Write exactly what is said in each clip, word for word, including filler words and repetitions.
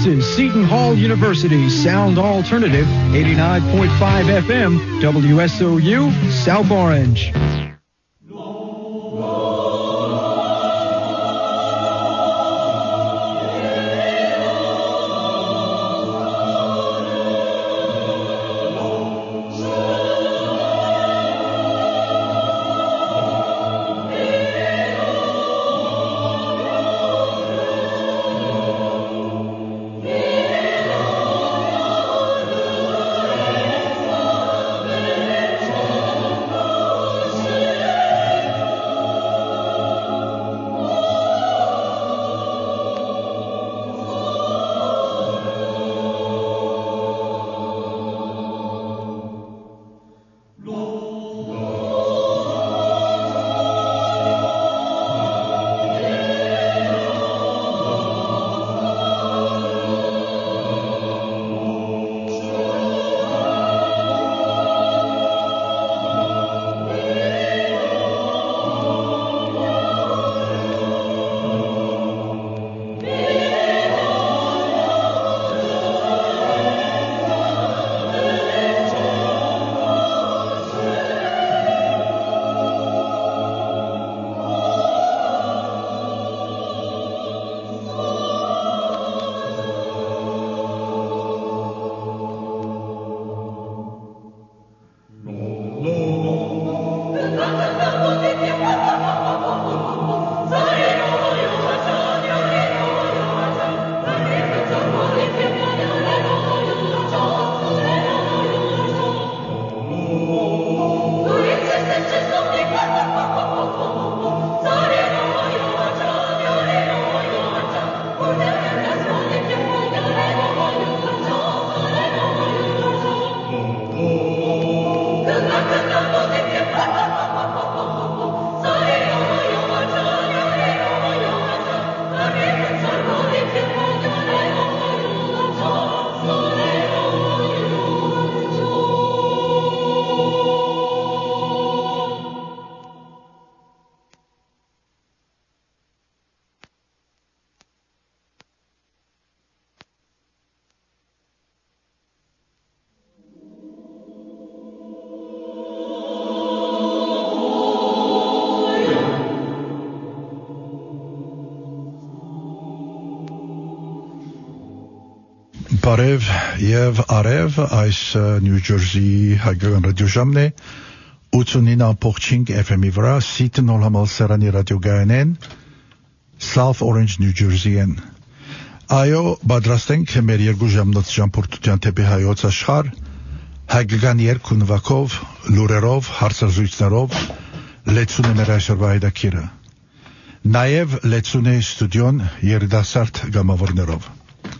is Seton Hall University Sound Alternative, eighty-nine point five F M, W S O U, South Orange. Բարև եւ արև այս Նյու Ջերսիի հայկական ռադիոժամն է ութանինը cinque F M-ի վրա Seton Hall համալսարանի ռադիոգայանեն South Orange New Jersey-ն այո պատրաստ ենք մեր երկու ժամնոց ճամփորդության թեպի հայոց աշխարհ հայկական երկու նվագով լուրերով հարցազրույցներով լեցուն է մեր այսօրվա հետաքրքիրը նաեւ լեցուն է ստուդիոն երիտասարդ գամավորներով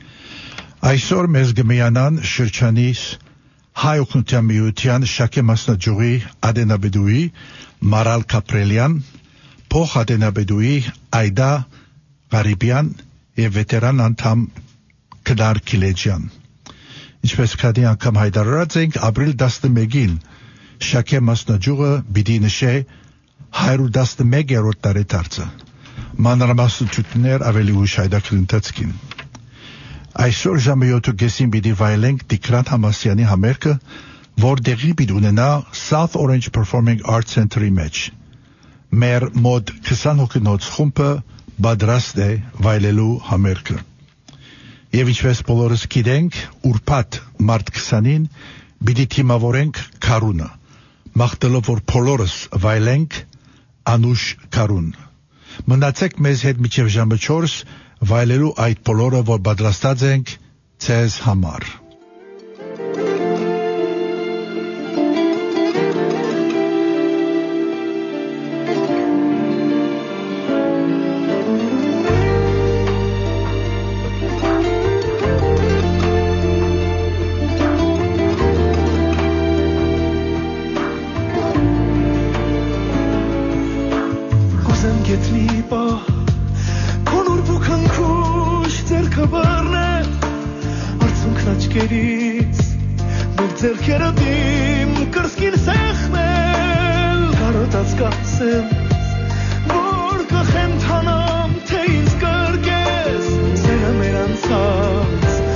Այսօր մեզ գմիանան շրջանից հայ օգնության միության շաքե մասնաճյուղի ադենաբեդուի Մարալ Կապրելյան, փոխ ադենաբեդուի Այդա Ղարիբյան եւ վետերան անդամ Կդար Կիլեջյան։ Ինչպես քանի անգամ հայտարարած ենք, ապրիլ տասնմեկին շաքե մասնաճյուղը պիտի նշե հարյուր տասնմեկերորդ տարեդարձը։ Մանրամասնություններ ավելի ուշ հայտարարել ընթացքին։ Այսօր ժամը յոթ կեսին պիտի վայելենք Տիգրան Համասյանի համերգը, որ տեղի պիտի ունենա South Orange Performing Arts Center-ի մեջ։ Մեր մոտ քսան հոգինոց խումբը պատրաստ է վայելելու համերգը։ Եվ ինչպես բոլորս գիտենք, ուրբաթ մարտ քսանին պիտի թիմավորենք քարունը, մաղթելով որ բոլորս վայելենք անուշ քարուն։ Մնացեք մեզ հետ մինչև ժամը չորս վայելելու այդ բոլորը, որ պատրաստած ենք ձեզ համար։ Որ կխեմ թանամ, թե ինձ կրկես, սերը մեր անցած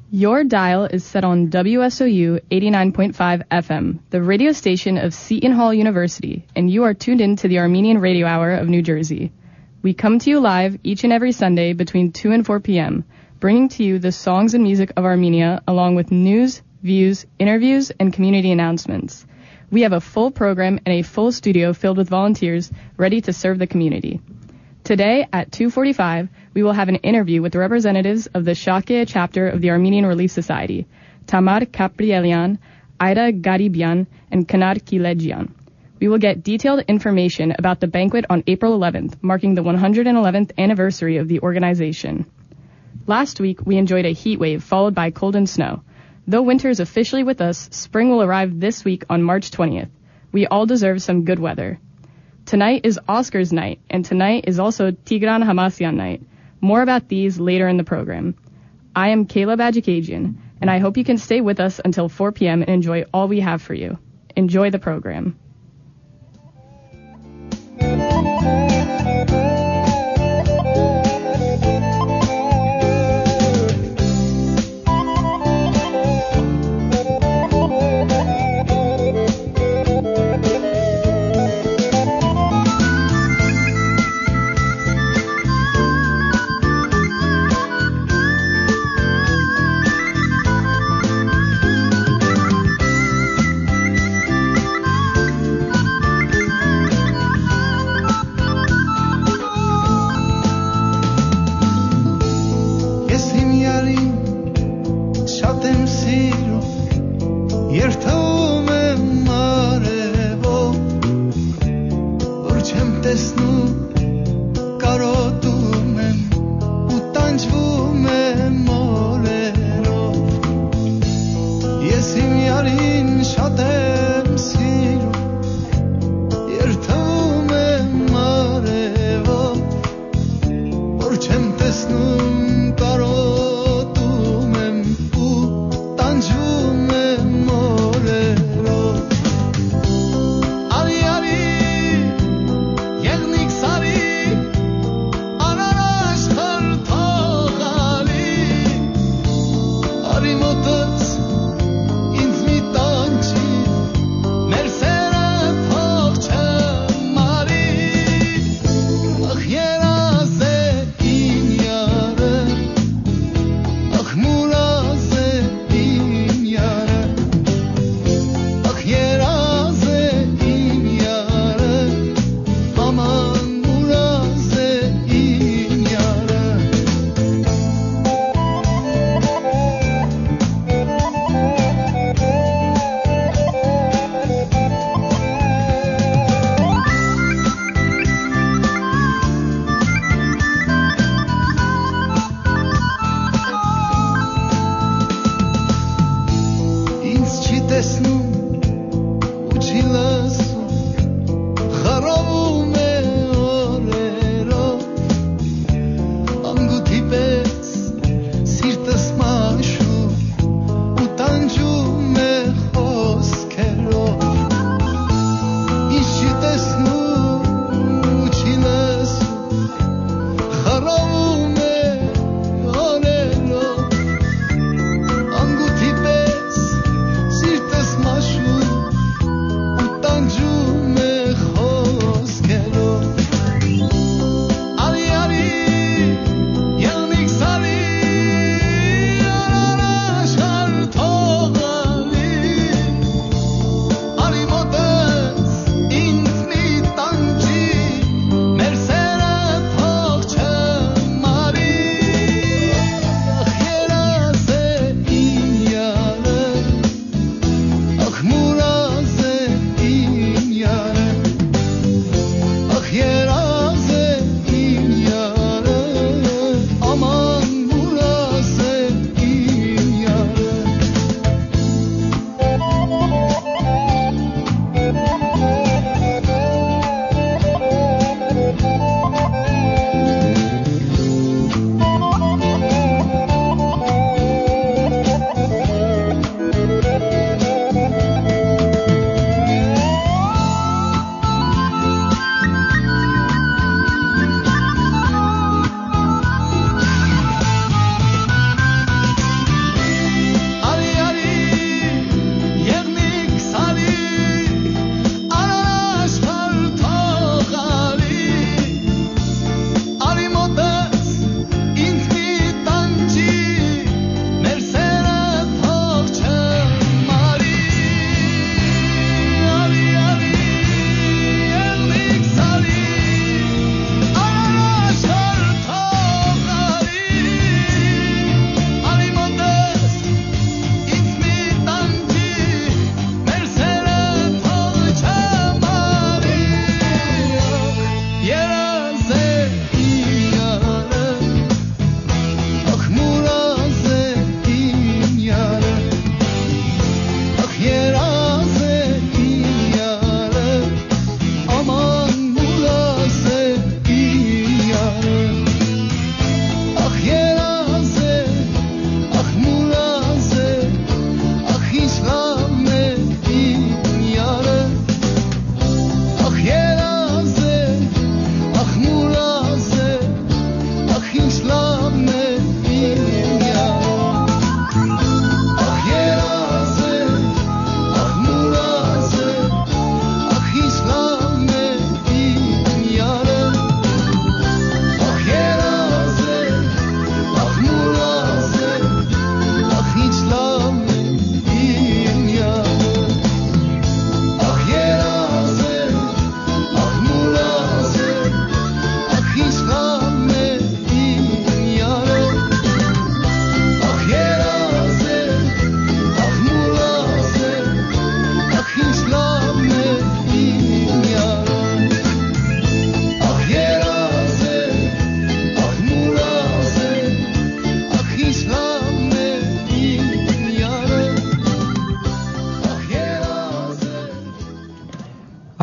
Your dial is set on W S O U eighty-nine point five F M, the radio station of Seton Hall University, and you are tuned in to the Armenian Radio Hour of New Jersey. We come to you live each and every Sunday between two and four p.m., bringing to you the songs and music of Armenia, along with news, views, interviews, and community announcements. We have a full program and a full studio filled with volunteers ready to serve the community. Today at two forty-five, we will have an interview with the representatives of the Shakya chapter of the Armenian Relief Society, Tamar Kaprielian, Ida Garibian, and Kanar Kilejian. We will get detailed information about the banquet on April eleventh, marking the one hundred eleventh anniversary of the organization. Last week, we enjoyed a heat wave followed by cold and snow. Though winter is officially with us, spring will arrive this week on March twentieth. We all deserve some good weather. Tonight is Oscars night, and tonight is also Tigran Hamasyan night. More about these later in the program. I am Caleb Adjikajian, and I hope you can stay with us until four p.m. and enjoy all we have for you. Enjoy the program.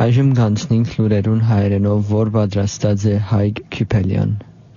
Այժմ կանցնենք լուրերուն հայերենով, որ պատրաստած է Հայկ Քիփելյան։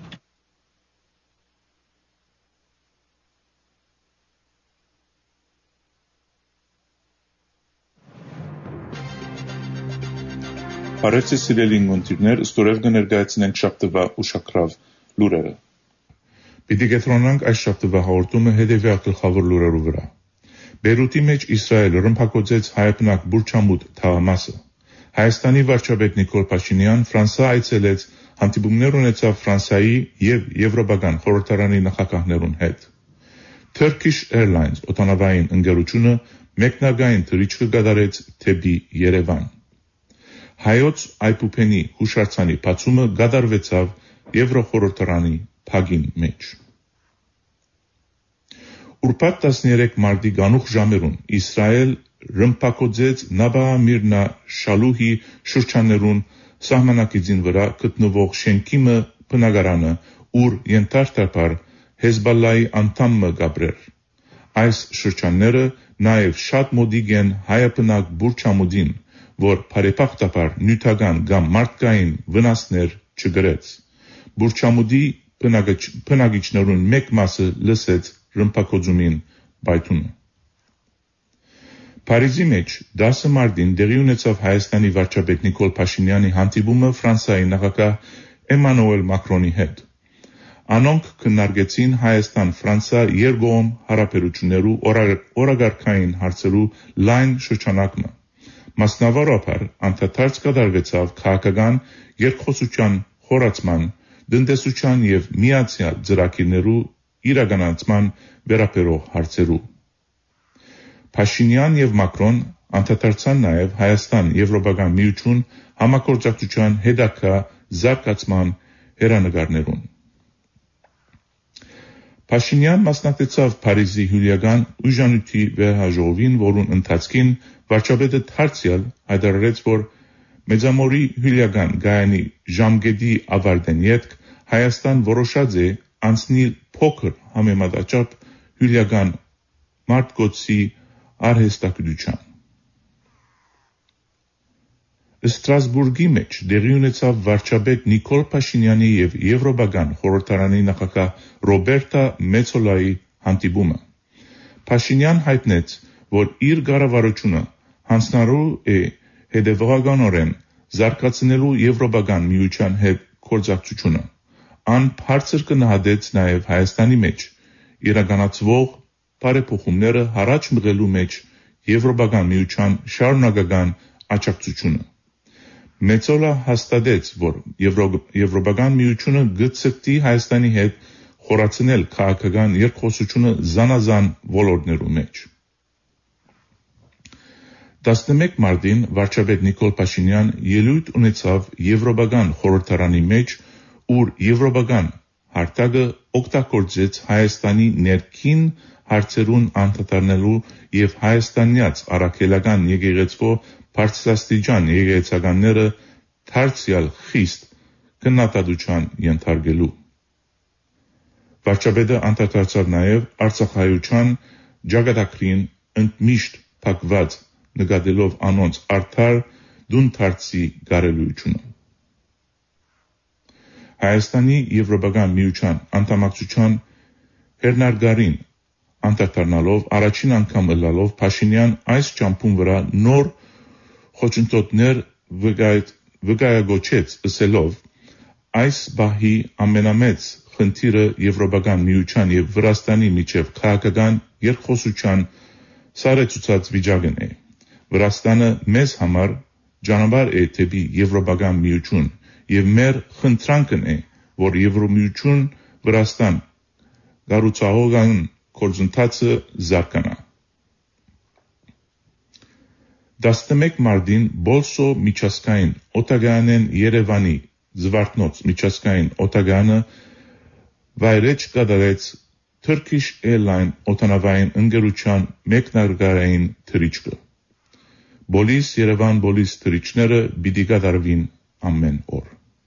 Բարեցի սիրելի ընկերներ, ստորև կներկայացնենք շաբթվա ուշագրավ լուրերը։ Պիտի կենտրոնանանք այս շաբթվա հաղորդումը հետևյալ գլխավոր լուրերու վրա։ Բեյրութի մեջ Իսրայելը ռմբակոծեց հայաբնակ Բուրջամուդ թաղամասը։ Հայաստանի վարչապետ Նիկոլ Փաշինյան Ֆրանսա այցելեց, հանդիպումներ ունեցավ Ֆրանսիայի եւ Եվրոպական խորհրդարանի նախագահներուն հետ։ Turkish Airlines օդանավային ընկերությունը մեկնարկային թռիչք կատարեց թեպի Երևան։ Հայոց Այբուբենի հուշարձանի բացումը կատարվեցավ Եվրոխորհրդարանի փագին մեջ։ Ուրբաթ տասներեք մարտի գանուխ ժամերուն Իսրայել ռմբակոծեց Նաբա-Միրնա Շալուհի շրջաններուն սահմանակիցին վրա գտնվող շենքիմը բնակարանը, ուր ենթարտապար Հեզբալլայի անդամը գաբրեր։ Այս շրջանները նաև շատ մոդիկ են հայաբնակ Բուրջամուդին, որ բարեբախտաբար նյութական կամ մարդկային վնասներ չգրեց։ Բուրջամուդի բնակիչներուն մեկ մասը լսեց ռմբակոծումին բայթունը։ Փարիզի մեջ դասը մարտին տեղի ունեցավ Հայաստանի վարչապետ Նիկոլ Փաշինյանի հանդիպումը Ֆրանսիայի նախագահ Էմանուել Մակրոնի հետ։ Անոնք քննարկեցին Հայաստան-Ֆրանսիա երկկողմ հարաբերություններու օրակարգային հարցերու լայն շրջանակը։ Մասնավորապես անդադարձ կատարվեցավ քաղաքական երկխոսության խորացման, տնտեսության եւ միացյալ ծրագիրներու իրականացման վերաբերող հարցերու։ Փաշինյան եւ Մակրոն անդադարձան նաեւ Հայաստան-Եվրոպական միություն համագործակցության հետագա զարգացման հերանեկարներուն։ Փաշինյան մասնակցավ Փարիզի հյուրիական ուժանույթի վերահաջողին, որուն ընթացքին վարչապետը դարձյալ հայտարարեց, որ Մեծամորի հյուրիական գայանի ժամկետի ավարտեն ետք Հայաստան որոշած է անցնել փոքր համեմատաչափ հյուրիական մարտկոցի արհեստագիտության։ Ստրասբուրգի մեջ տեղի ունեցավ վարչապետ Նիկոլ Փաշինյանի եւ Եվրոպական խորհրդարանի նախագահ Ռոբերտա Մեցոլայի հանդիպումը։ Փաշինյան հայտնեց, որ իր կառավարությունը հանձնարարու է հետևողականորեն զարգացնելու Եվրոպական միության հետ գործակցությունը։ Ան բարձր կնահատեց նաև Հայաստանի մեջ իրականացվող բարեփոխումները հարաճ մղելու մեջ Եվրոպական միության շարունակական աջակցությունը։ Մեծոլա հաստատեց, որ Եվրոպական միությունը գծկտի Հայաստանի հետ խորացնել քաղաքական երկխոսությունը զանազան ոլորտներու մեջ։ տասնմեկ մարտին վարչապետ Նիկոլ Փաշինյան ելույթ ունեցավ Եվրոպական խորհրդարանի մեջ, ուր Եվրոպական հարթակը օգտագործեց Հայաստանի ներքին հարցերուն անդրադառնալու եւ հայաստանյաց առաքելական եկեղեցվո բարձրաստիճան եկեղեցականները դարձյալ խիստ քննադատության ենթարկելու։ Վարչապետը անդրադարձավ նաեւ Արցախայության ճակատագրին ընդմիշտ փակված նկատելով անոնց արդար դունթարցի գարելույությունը։ Հայաստանի Եվրոպական միության անդամակցության հերնարգարին անդրադառնալով առաջին անգամ ըլլալով Փաշինյան այս ճամփուն վրա նոր խոչընդոտներ վկայագոչեց ըսելով այս բահի ամենամեծ խնդիրը Եվրոպական միության եւ Վրաստանի միջև քաղաքական երկխոսության սարեցուցած վիճակն է։ Վրաստանը մեզ համար ճանապարհ է դեպի Եվրոպական միություն եւ մեր խնդրանքն է, որ Եվրոմիություն Վրաստան գառուցողական գործընթացը զարգանա։ տասնմեկ մարտին Բոլսո միջազգային օդանավային Երևանի Զվարթնոց միջազգային օդանավը վայրեջ կատարեց Turkish Airlines օդանավային ընկերության մեկնարկային թռիչքը։ Բոլիս Երևան բոլիս թռիչքները պիտի կատարվին ամեն օր։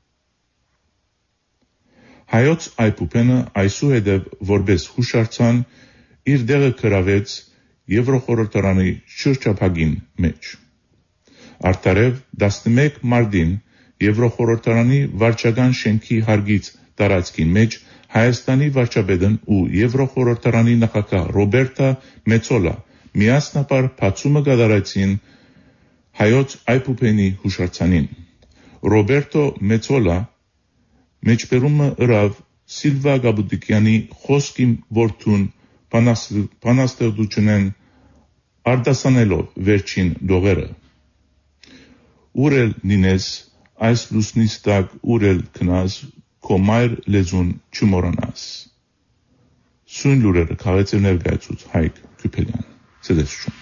Հայոց Այբուբենը այսուհետև որպես հուշարձան իր դեղը գրավեց Եվրոխորհրդարանի շրջափակին մեջ։ Արդարև տասնմեկ մարտին Եվրոխորհրդարանի վարչական շենքի հարգից տարածքին մեջ Հայաստանի վարչապետն ու Եվրոխորհրդարանի նախագահ Ռոբերտա Մեծոլա միասնապար բացումը կատարեցին հայոց այբուբենի հուշարձանին։ Ռոբերտո Մեծոլա մեջբերումը ըրավ Սիլվա Գաբուդիկյանի խոսքի որդուն բանաստեղծությունեն արտասանելով վերջին դողերը։ Ուր էլ նինես այս լուսնից տակ ուր էլ քնած քո մայր լեզուն չմոռանաս։ Սույն լուրերը քաղեցել ներկայացուց Հայկ Քյուփելյան։ Ցտեսություն։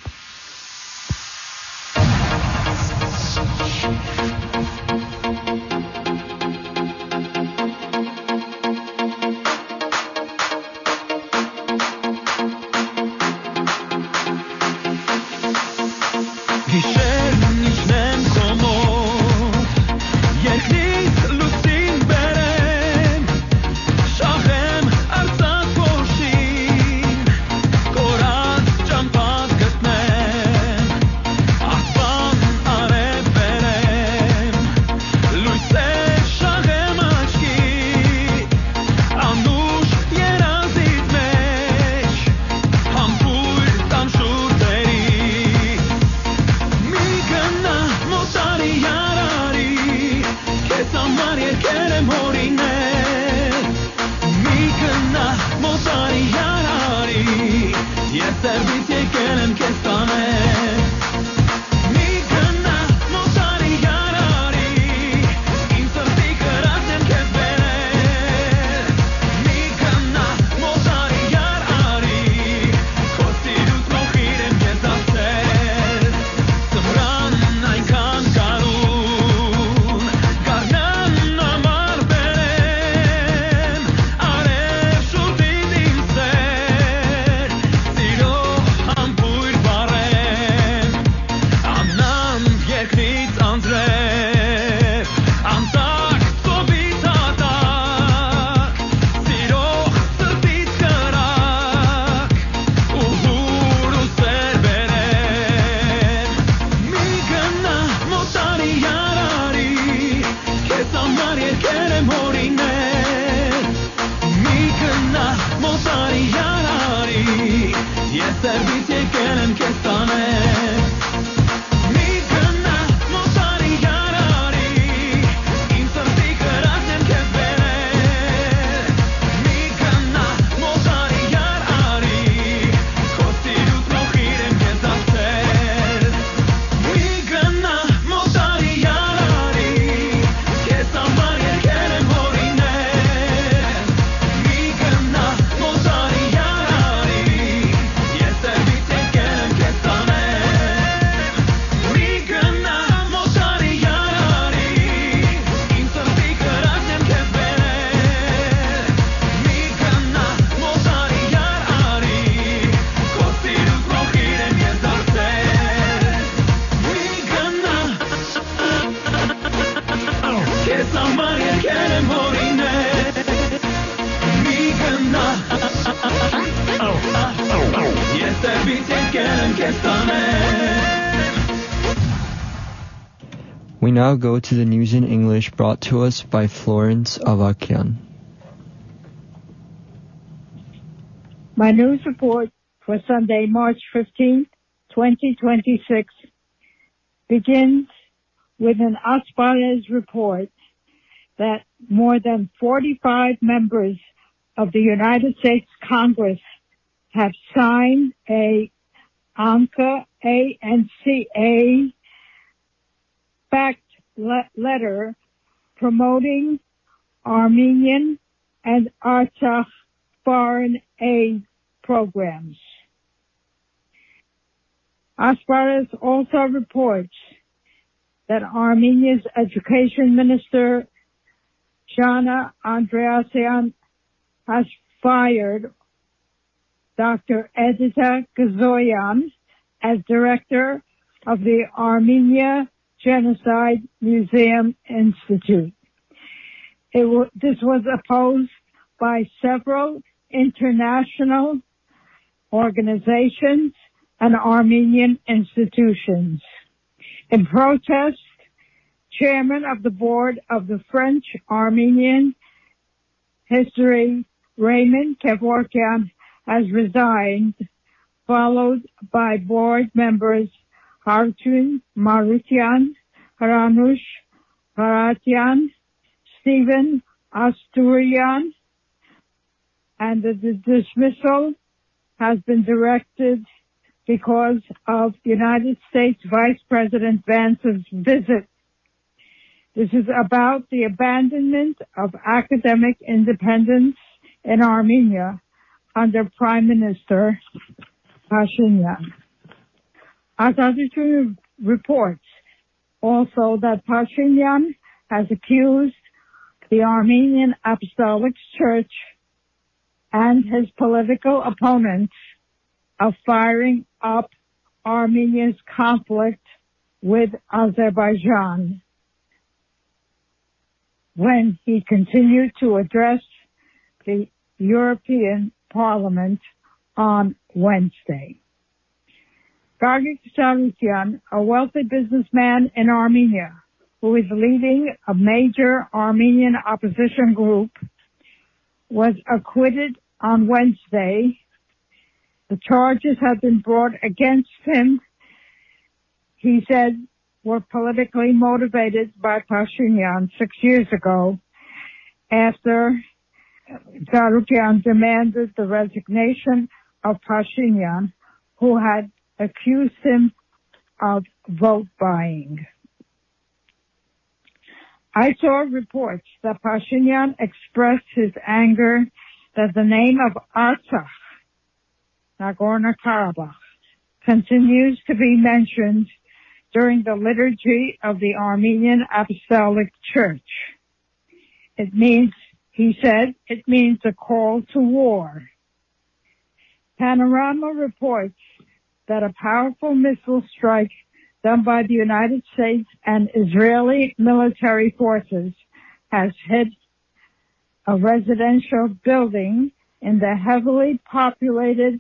We now go to the news in English brought to us by Florence Avakian. My news report for Sunday, March fifteenth, twenty twenty-six begins with an Asparez report that more than forty-five members of the United States Congress have signed a ANCA, A N C A backed le- letter promoting Armenian and Artsakh foreign aid programs. Asparez also reports that Armenia's education minister, Shana Andreasyan, has fired Doctor Edita Gazoyan as director of the Armenia Genocide Museum Institute. It w- this was opposed by several international organizations and Armenian institutions. In protest, Chairman of the Board of the French Armenian History, Raymond Kevorkian, has resigned, followed by board members Hartun Marutian, Haranush Haratian, Stephen Asturian, and the, the dismissal has been directed because of United States Vice President Vance's visit. This is about the abandonment of academic independence in Armenia under Prime Minister Pashinyan. Azaditun reports also that Pashinyan has accused the Armenian Apostolic Church and his political opponents of firing up Armenia's conflict with Azerbaijan when he continued to address the European Parliament on Wednesday. Gagik Sarukyan, a wealthy businessman in Armenia who is leading a major Armenian opposition group, was acquitted on Wednesday. The charges have been brought against him, he said, were politically motivated by Pashinyan six years ago after Sarukyan demanded the resignation of Pashinyan, who had accused him of vote buying. I saw reports that Pashinyan expressed his anger that the name of Artsakh, Nagorno-Karabakh, continues to be mentioned during the liturgy of the Armenian Apostolic Church. It means, he said, it means a call to war. Panorama reports that a powerful missile strike done by the United States and Israeli military forces has hit a residential building in the heavily populated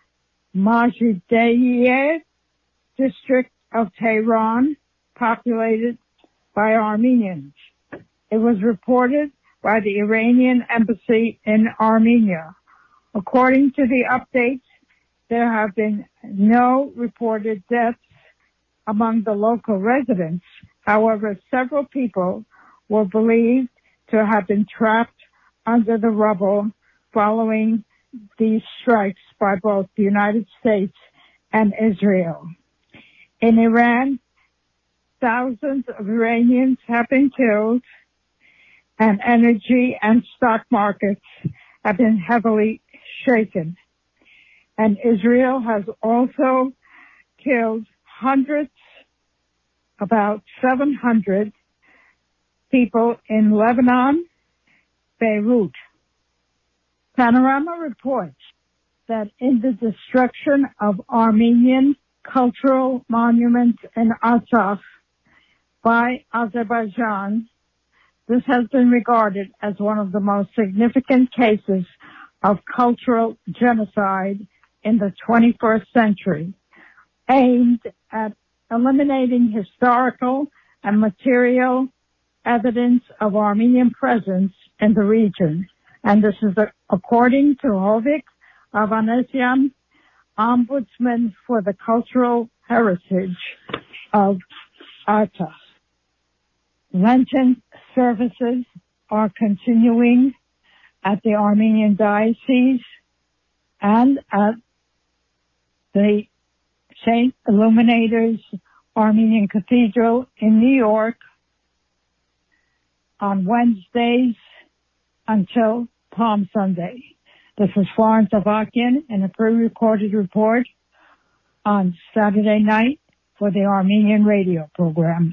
Majidiyeh district of Tehran, populated by Armenians. It was reported by the Iranian embassy in Armenia. According to the updates, there have been no reported deaths among the local residents. However, several people were believed to have been trapped under the rubble following these strikes by both the United States and Israel. In Iran, thousands of Iranians have been killed, and energy and stock markets have been heavily shaken. And Israel has also killed hundreds, about seven hundred people in Lebanon, Beirut. Panorama reports that in the destruction of Armenian cultural monuments in Artsakh by Azerbaijan, this has been regarded as one of the most significant cases of cultural genocide in the twenty-first century, aimed at eliminating historical and material evidence of Armenian presence in the region. And this is a, according to Hovik Avanesian, Ombudsman for the Cultural Heritage of Artsakh. Lenten services are continuing at the Armenian Diocese and at the Saint Illuminator's Armenian Cathedral in New York on Wednesdays until Palm Sunday. This is Florence Avakian in a pre-recorded report on Saturday night for the Armenian radio program.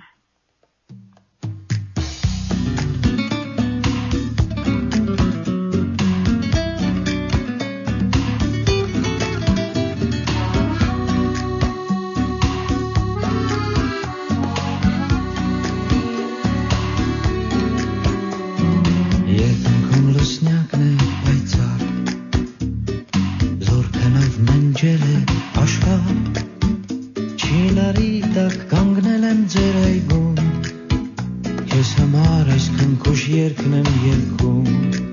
ձեր այգում Քեզ համար այսքան քուշ երկն եմ երկում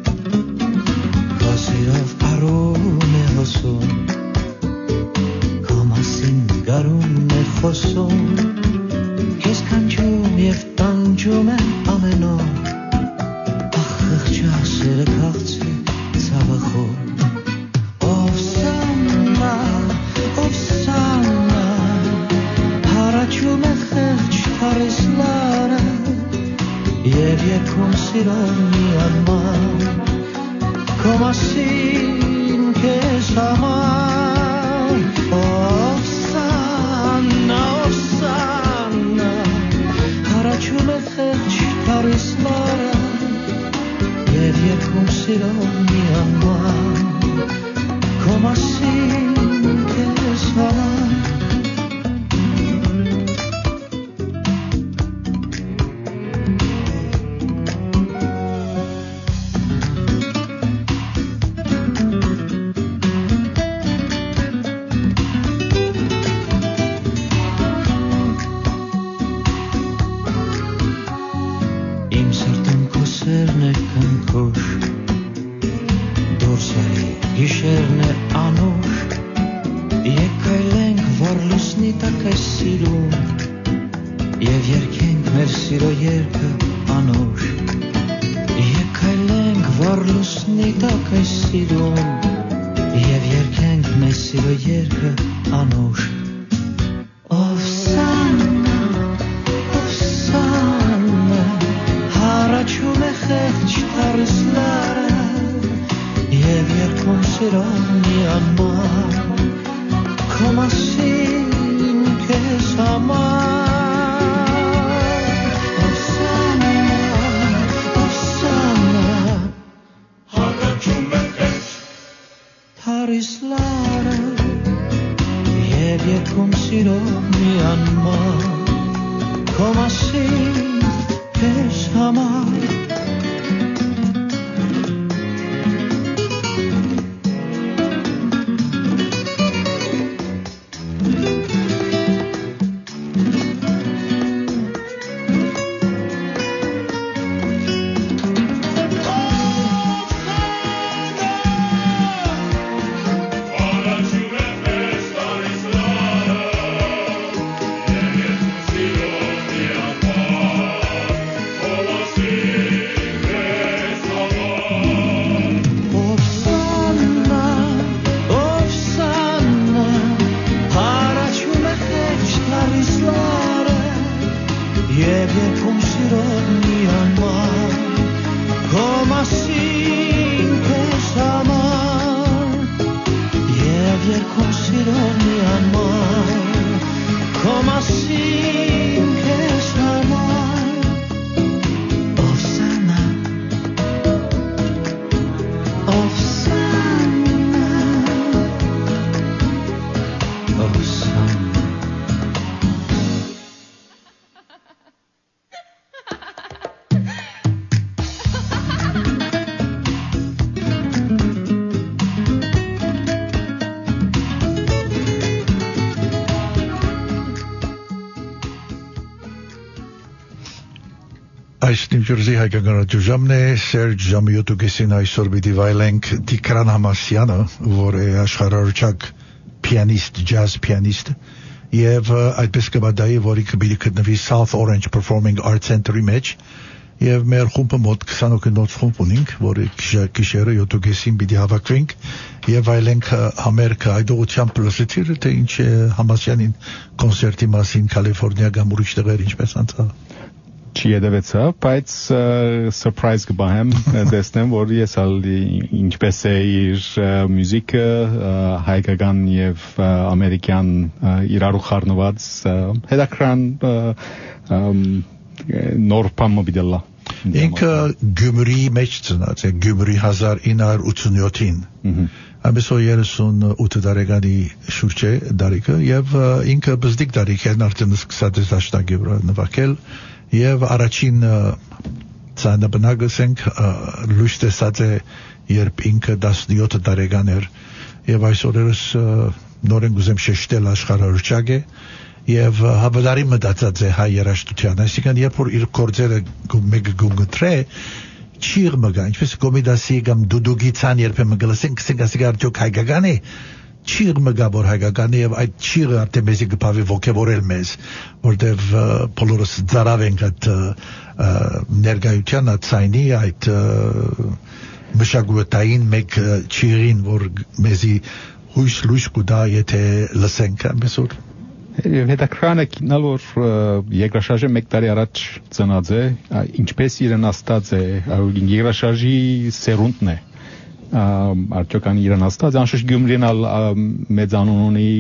Քո սիրով առում է հոսում Քո մասին գարուն է խոսում Քեզ կանչում և տանջում եմ ամեն օր Ախ խղճա սերը քաղցի ցավը խոր Ով սաննա, ով սաննա Հարաճում է խեղճ թարիսլարը Եվ երկում սիրով մի անման Քո մասին քեզ համար Ով սաննա, ով սաննա Հարաճում է խեղճ թարիսլարը Եվ երկում սիրով մի անման Քո մասին քեզ համար Այս Նյու Ջերսի հայկական ռադիոժամն է, Սերժ Ժամիոտուկեսին այսօր պիտի վայելենք Տիգրան Համասյանը, որ է աշխարհարչակ պիանիստ, ջազ պիանիստ, եւ այդպես կբադայի, որի կպիտի գտնվի South Orange Performing Arts Center-ի մեջ, եւ մեր խումբը մոտ քսան հոգի խումբ ունենք, որը գիշերը յոթուկեսին պիտի հավաքվենք եւ վայելենք համերգը այդ ուղղությամբ լսեցիր, թե ինչ է Համասյանին կոնցերտի մասին Կալիֆոռնիա կամ ուրիշ տեղեր ինչպես անցավ։ Չիեդևեցա, բայց surprise կբահեմ, տեսնեմ, որ ես ալ ինչպես է իր մյուզիկը հայկական եւ ամերիկյան իրարու խառնված հետաքրքրան նոր բան մոբիլա։ Ինքը Գյումրի մեջ ծնած է, Գյումրի հազար ինը հարյուր ութսունյոթին։ Ամենից երեսունութ տարեկանի շուրջ է դարիքը եւ ինքը բզդիկ դարիք է, արդեն սկսած է դաշնակի վրա նվագել եւ առաջին ցանաբնակենք լույս տեսած է, երբ ինքը տասնյոթ տարեկան էր եւ այսօրերս նորեն գուզեմ շեշտել աշխարհարչակ է եւ հավատարի մտածած է հայ երաժշտության, այսինքն երբ որ իր կորձերը մեկը գունգտրե չիղ մգա, ինչպես կոմիդասի կամ դուդուգիցան երբեմն գլսենք, ասենք ասիկ արդյոք հայկական է, չիղ մգա որ հայկական է եւ այդ չիղը արդեն մեզի կփավի ոգևորել մեզ, որտեվ բոլորս ծարավ ենք այդ ներկայության այդ ցայնի, այդ մշակութային մեկ չիղին, որ մեզի հույս լույս կուտա, եթե լսենք ամեսօր։ Հետաքրքրանը կինալ որ երկրաշարժը մեկ տարի առաջ ծնած է, ինչպես իրանաստած է, երկրաշարժի սերունդն է, արդյոքան իրանաստած, անշուշտ Գյումրին մեծանուն ունի,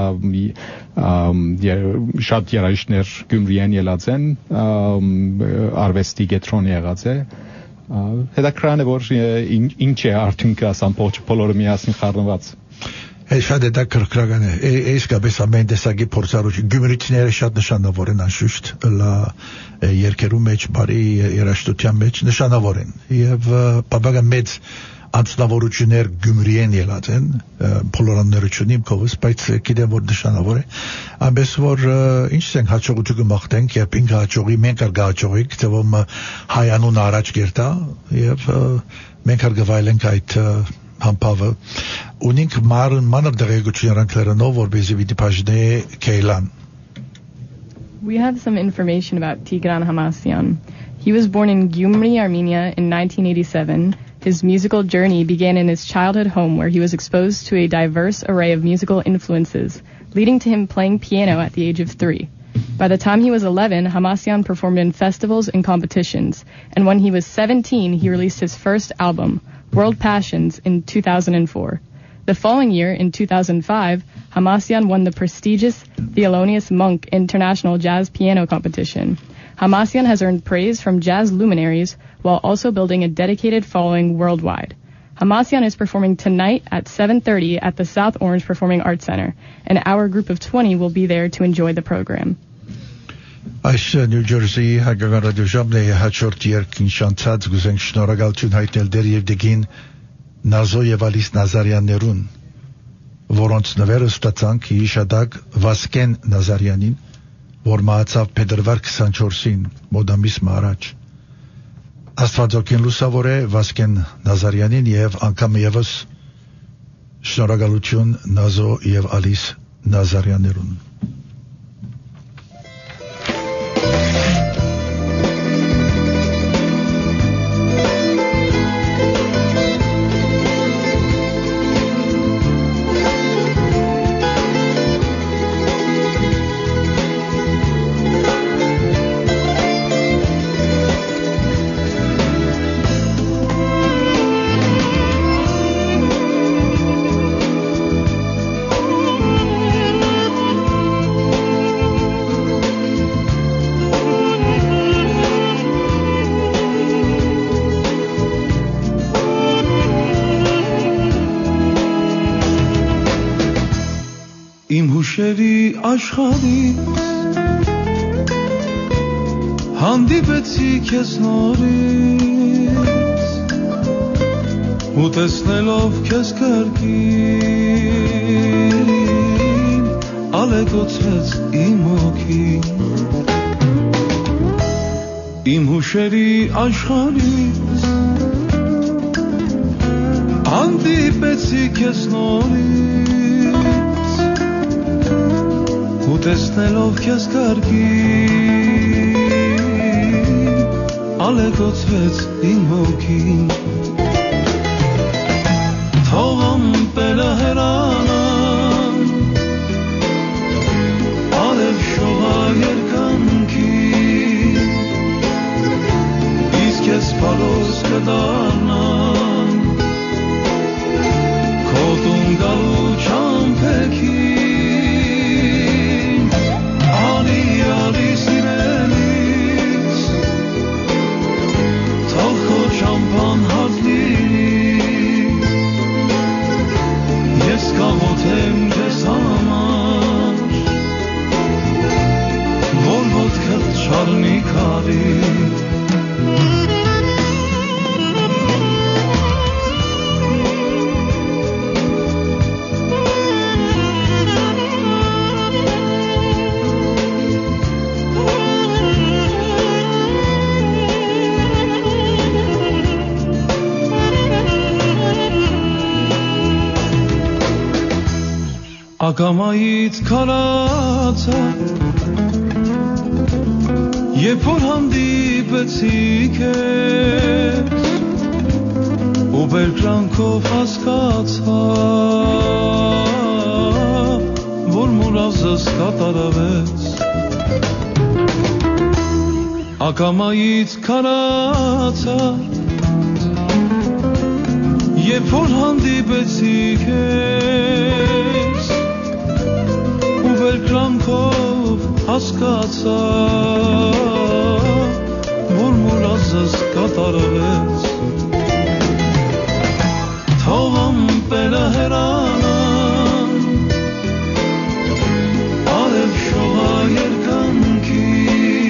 շատ երաժիշտներ Գյումրիեն ելած են, արվեստի կենտրոն եղած է, հետաքրքրանը որ ինչ է արդյունքը ասան բոլորը միասին խառնված։ Շատ է դա կրկրական է, իսկապես ամեն տեսակի փորձառություն, գյումրիցիները շատ նշանավոր են անշուշտ, լա երկերու մեջ, բարի երաժշտության մեջ նշանավոր են, և բավական մեծ անձնավորություններ Գյումրիեն ելած են, բոլորաններություն իմ կողմից, բայց գիտեմ որ նշանավոր է, այնպես որ ինչ ենք հաջողություն կմաղթենք, երբ ինքը հաջողի, մենք ալ կհաջողենք, թվում հայանուն առաջ կերտա, և մենք ալ կվայելենք այդ համբավը, ունենք մանր դեղեցություն առանքլերանով, որպեսզի պիտի բաժնե Քեյլան։ We have some information about Tigran Hamasyan. He was born in Gyumri, Armenia in nineteen eighty-seven. His musical journey began in his childhood home where he was exposed to a diverse array of musical influences, leading to him playing piano at the age of three. By the time he was eleven, Hamasyan performed in festivals and competitions, and when he was seventeen, he released his first album, World Passions, in two thousand four. The following year, in two thousand five, Hamasyan won the prestigious Thelonious Monk International Jazz Piano Competition. Hamasyan has earned praise from jazz luminaries while also building a dedicated following worldwide. Hamasyan is performing tonight at seven thirty at the South Orange Performing Arts Center, and our group of twenty will be there to enjoy the program. Այս Նյու Ջերսի հայկական ռադիոժամն է հաջորդ երկին շանցած գուզենք շնորհակալություն հայտնել դեր եւ դեգին Նազո եւ Ալիս Նազարյաններուն, որոնց նվերը ստացանք հիշադակ Վասկեն Նազարյանին, որ մահացավ փետրվար քսանչորսին մոդամիս առաջ։ Աստվածօգին լուսավոր է Վասկեն Նազարյանին եւ անգամ եւս շնորհակալություն Նազո եւ Ալիս Նազարյաններուն։ Շերի աշխարհից հանդիպեցի քեզ նորից ու տեսնելով քեզ կրկին ալեկոծվեց իմ հոգին իմ հուշերի աշխարհից հանդիպեցի քեզ նորից ու տեսնելով քեզ կրկին ալեկոծվեց իմ հոգին թող ամպերը հեռանան արև շողա երկանքի իսկ ես փարոս կդառնամ քո տուն գալու չամփեքի Champagne has leaves. Yes, come on. ակամայից քարացա երբ որ հանդիպեցի քեզ ու բերկրանքով հասկացա որ մուրազս կատարվեց ակամայից քարացա երբ որ հանդիպեցի քեզ ու բերկրանքով հասկացա որ մուրազս կատարվեց թող ամպերը հեռանան արև շողա երկանքի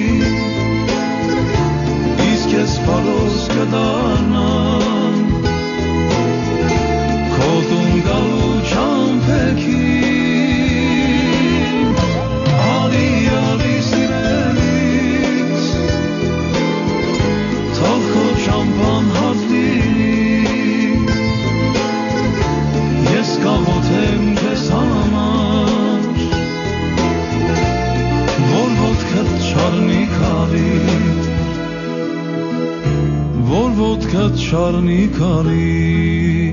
իսկ ես պարոս կդառնամ քո տուն գալու չամփեքի Շամփան հատլի ես կաղոթեմ քեզ համար որ ոտքդ չառնի քարի որ ոտքդ չառնի քարի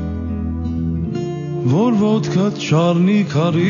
որ ոտքդ չառնի քարի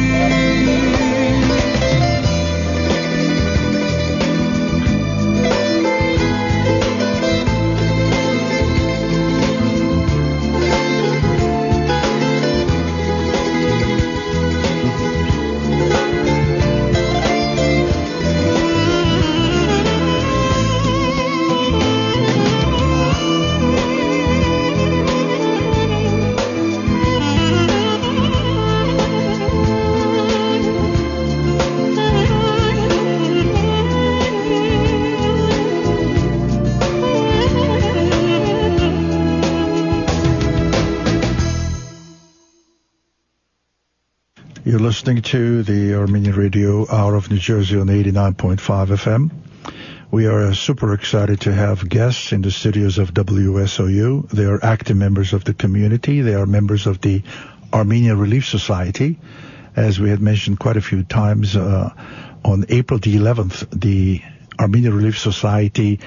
You're listening to the Armenian Radio Hour of New Jersey on eighty-nine point five F M. We are super excited to have guests in the studios of W S O U. They are active members of the community. They are members of the Armenian Relief Society. As we had mentioned quite a few times, uh, on April the eleventh, the Armenian Relief Society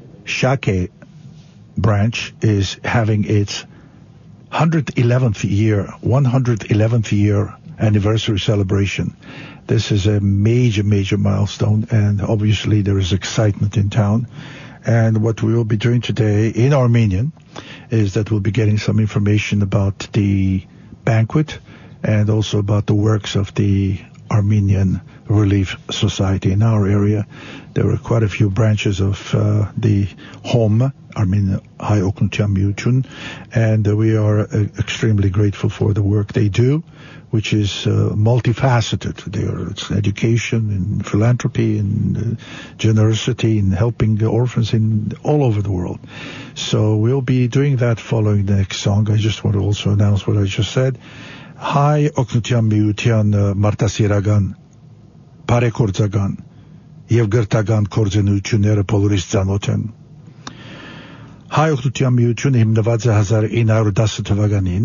Shake branch is having its one hundred eleventh year, one hundred eleventh year anniversary celebration. This is a major, major milestone, and obviously there is excitement in town. And what we will be doing today in Armenian is that we'll be getting some information about the banquet and also about the works of the Armenian Relief Society in our area. There are quite a few branches of uh, the home, Armenian High Okuntian Miutun, and uh, we are uh, extremely grateful for the work they do, which is uh, multifaceted. There, it's education and philanthropy and uh, generosity and helping the orphans in all over the world. So we'll be doing that following the next song. I just want to also announce what I just said. Հայ օգնության միության մարտահրավերական բարեգործական եւ գրթական կորձունությունները բոլորիս ծանոթ են։ Հայ օգնության միությունը հիմնված է հազար ինը հարյուր դասը թվականին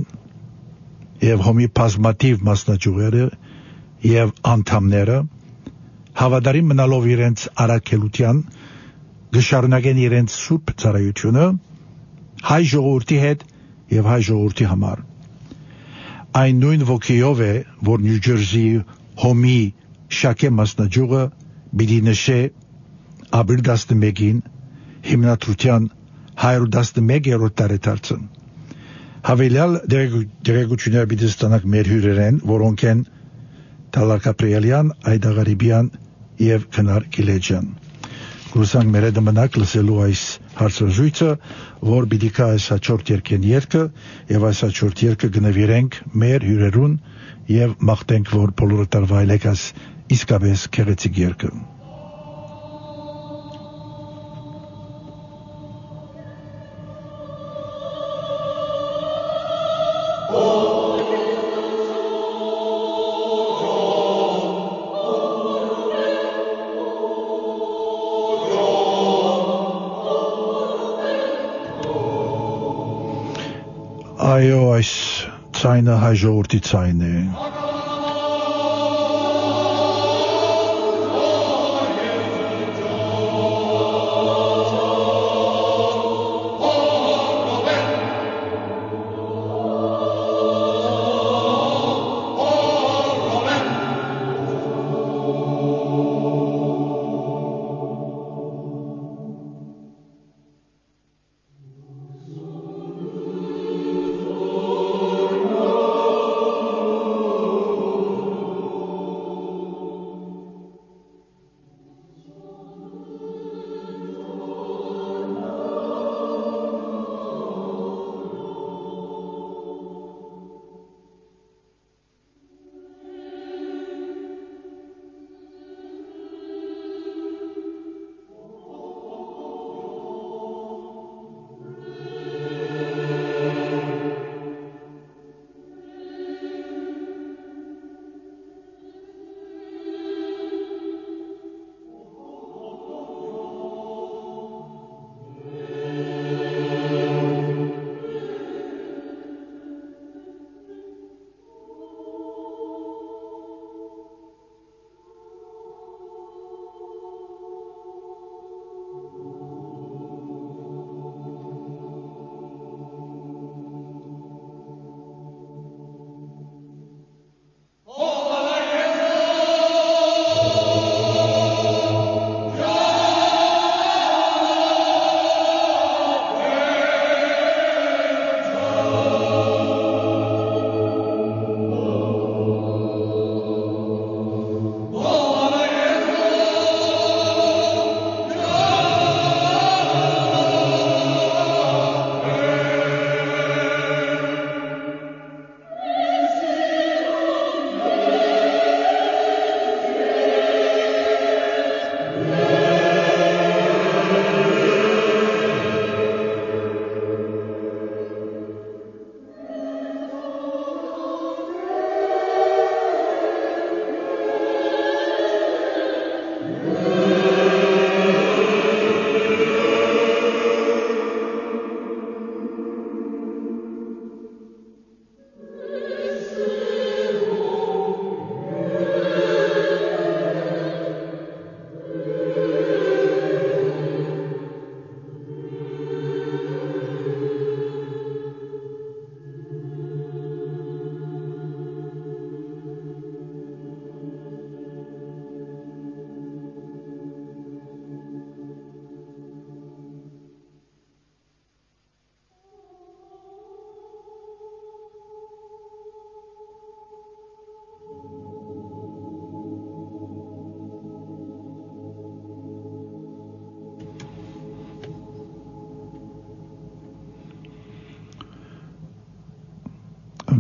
եւ հոմի բազմաթիվ մասնաճյուղերը եւ անդամները հավատարիմ մնալով իրենց առաքելության գշարունակեն իրենց սուրբ ծառայությունը հայ ժողովրդի հետ եւ հայ ժողովրդի համար։ Այն նույն ոգիով է, որ Նյու Ջերսի հոմի շակե մասնաճյուղը պիտի նշե ապրիլ տասնմեկին հիմնադրության հարյուր տասնմեկերորդ տարեդարձը։ Հավելյալ դերակցություններ պիտի ստանանք մեր հյուրերեն, որոնք են Տալար Կապրիելյան, Այդա Ղարիբյան եւ Քնար Գիլեջյան։ Գուսանք մեր հետ մնաք լսելու այս հարցազրույցը, որ պիտի կա այս հաջորդ երկեն երգը եւ այս հաջորդ երգը գնվիրենք մեր հյուրերուն եւ մաղթենք, որ բոլորը տարվայելեք այս իսկապես քեղեցիկ երգը։ Այո, այս ցայնը հայ ժողովրդի ցայնն է։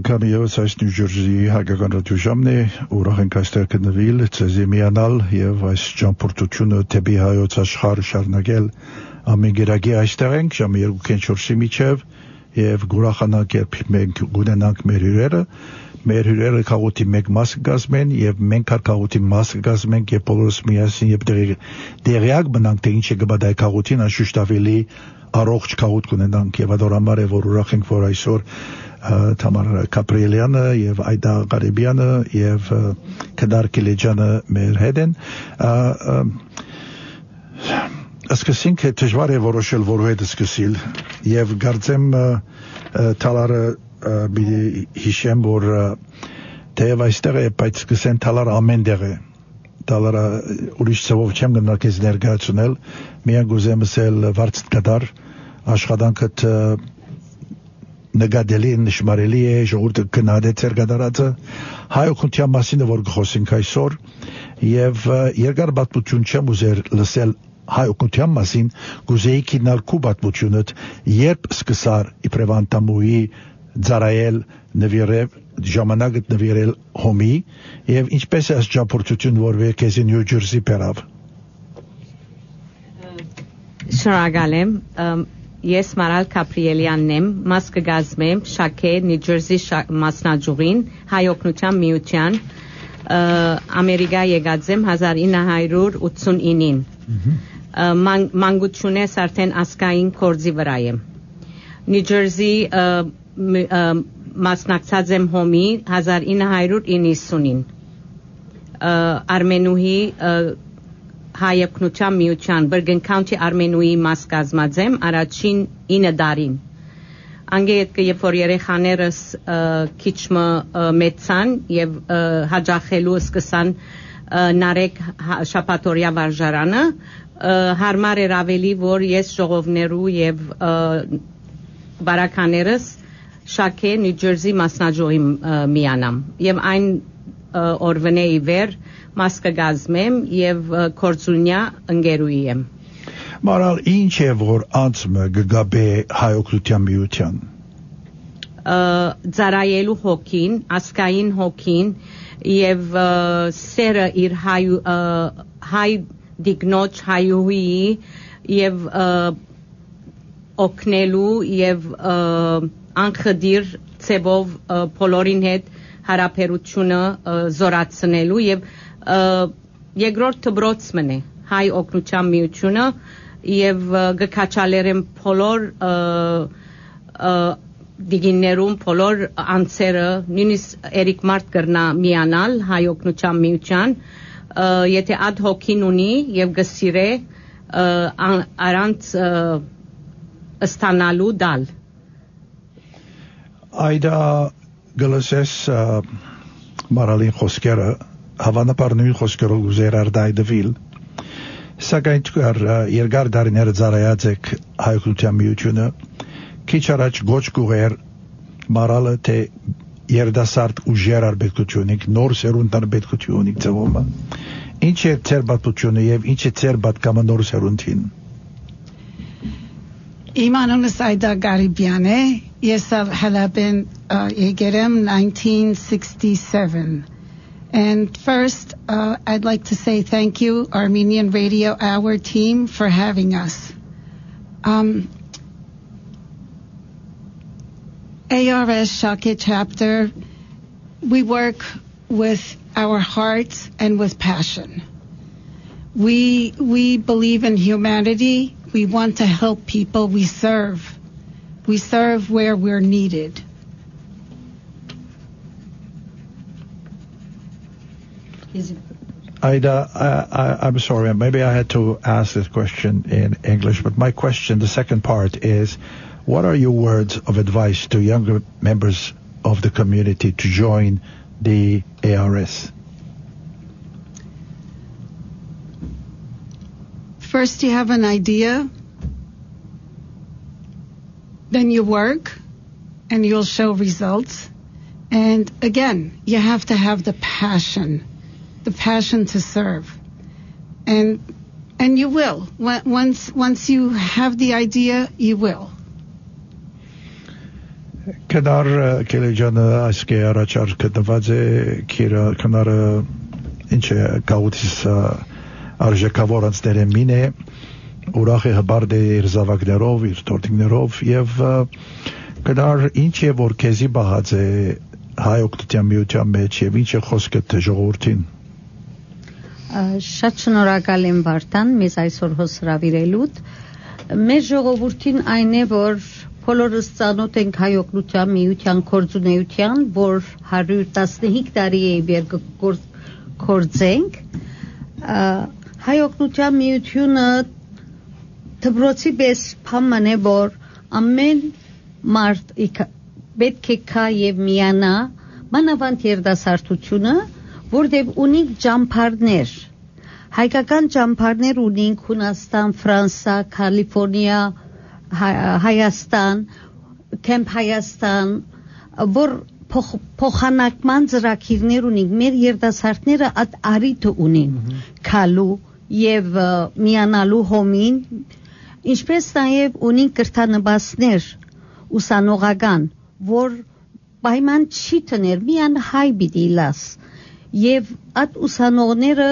անգամիևս այս Նյու Ջերսիի հայկական ռադիոժամն է, ուրախ ենք այստեղ գտնվել, ցեզի միանալ եւ այս ճամփորդությունը դեպի հայոց աշխարհ շարունակել։ Ամեն գերագի այստեղ ենք ժամը երկու չորսի միջև եւ գուրախանանք երբ մենք գունենանք մեր հյուրերը, մեր հյուրերը քաղաքի մեկ մաս կազմեն եւ մենք քաղաքի մաս կազմենք եւ բոլորս միասին եւ դերյակ մնանք թե ինչ է գբադայ քաղաքին անշուշտ ավելի առողջ քաղաք ունենանք եւ adorամար է որ ուրախ ենք որ այսօր Թամար Կապրիելյանը եւ Այդա Ղարեբյանը եւ Քդար Կիլեջյանը մեր հետ են։ Սկսենք դժվար է որոշել որու հետ սկսել եւ կարծեմ Թալարը հիշեմ որ թեև այստեղ է բայց սկսեն Թալարը ամեն տեղ է Թալարը ուրիշ ծավով չեմ գնալ քեզ ներկայացնել միայն գուզեմ ասել վարձ կդար աշխատանքդ նկատելի նշмарելի է ժողովուրդը գնահատեց երգադարածը հայօգնության մասին որ խոսենք այսօր եւ երկար պատմություն չեմ ուզեր լսել հայօգնության մասին գուզեի կինալ քու պատմությունը երբ սկսար իբրև անտամուի ծարայել նվիրել ժամանակը նվիրել հոմի եւ ինչպես է ճամփորդություն որ վեր Նյու Ջերսի բերավ Շնորհակալ եմ Ես Մարալ Կապրիելյանն եմ, մաս կգազմեմ Շաքե Նյու Ջերսի մասնաճյուղին հայօգնության միության Ամերիկա եկած եմ հազար ինը հարյուր ութսունինին Մանկությունս արդեն ասկային կորձի վրա եմ Նյու Ջերսի մասնակցած եմ հոմի հազար ինը հարյուր իննսունին Արմենուհի հայօգնության միության Bergen County Armenui մաս կազմած եմ առաջին ինը դարին Անգետ երբ որ երեխաներս քիչ մեծան եւ հաջախելու սկսան նարեկ շաբաթօրյա վարժարանը հարմար էր ավելի որ ես ժողովներու եւ բարականերս Շաքե Նյու Ջերսի մասնաճյուղի միանամ եւ այն օրվանե իվեր մաս կգազմեմ եւ կորձունյա ընկերուի եմ Մարալ ինչ է որ անցմը գգաբե հայօգնության միության ծարայելու հոգին ասկային հոգին եւ սերը իր հայ հայ դիգնոջ հայուհի եւ օգնելու եւ անխդիր ծեվով բոլորին հետ հարաբերությունը զորացնելու եւ երկրորդ դբրոցմն է հայ օգնության միությունը եւ գկաչալերեմ բոլոր դիգիներում բոլոր անձերը նույնիսկ Էրիկ Մարտ կրնա միանալ հայ օգնության միության եթե ad hoc-ին ունի եւ գսիրե առանց ստանալու դալ Այդա գլսես Մարալին խոսքերը հավանաբար նույն խոսքերով ուզեր արդայդվել սակայն դուք երկար դարիներ ծառայած եք հայօգնության միությունը քիչ առաջ գոչ կուղեր Մարալը թե երդասարդ ուժեր արբեկությունիկ նոր սերունդ արբեկությունիկ ծավոմը ինչ է ծեր պատմությունը եւ ինչ է ծեր պատկամը նոր սերունդին Իմ անունս Այդա Ղարեբյան է ես հալաբեն եկել եմ nineteen sixty-seven And first, uh, I'd like to say thank you, Armenian Radio Hour team, for having us. Um, A R S Shakeh chapter, we work with our hearts and with passion. We, we believe in humanity. We want to help people. We serve. We serve where we're needed. Ida, I, I, I'm sorry, maybe I had to ask this question in English, but my question, the second part is, what are your words of advice to younger members of the community to join the A R S? First, you have an idea, then you work, and you'll show results. And again, you have to have the passion. The passion to serve, and and you will once once you have the idea, you will. Կնար Կելեջանը այս կե առաջարկը տված է քիրա կնարը ինչ է կաուտիս արժեքավոր անձները մին է ուրախ է հբարդ է իր զավակներով իր տորտիկներով եւ կնար ինչ է որ քեզի բաղած է հայ օգնության միության մեջ եւ ինչ է խոսքը ժողովրդին Շատ շնորհակալ եմ Վարդան մեզ այսօր հոսրավիրելուց մեր ժողովրդին այն է որ բոլորս ծանոթ ենք հայ օգնության միության գործունեության որ հարյուր տասնհինգ տարի է վեր գործենք հայ օգնության միությունը դպրոցի պես փամն է որ ամեն մարդ պետք է կա եւ միանա մանավանդ երդասարտությունը որտեղ ունենք ճամփարներ հայկական ճամփարներ ունենք Հունաստան, Ֆրանսա, Կալիֆոռնիա, Հայաստան, Կեմփ Հայաստան, որ փոխանակման ծրագիրներ ունենք մեր երդասարտները այդ արիթը ունեն քալու եւ միանալու հոմին ինչպես նաեւ ունենք կրթանպաստներ ուսանողական որ պայման չի տներ միան հայ պիտի լաս եւ այդ ուսանողները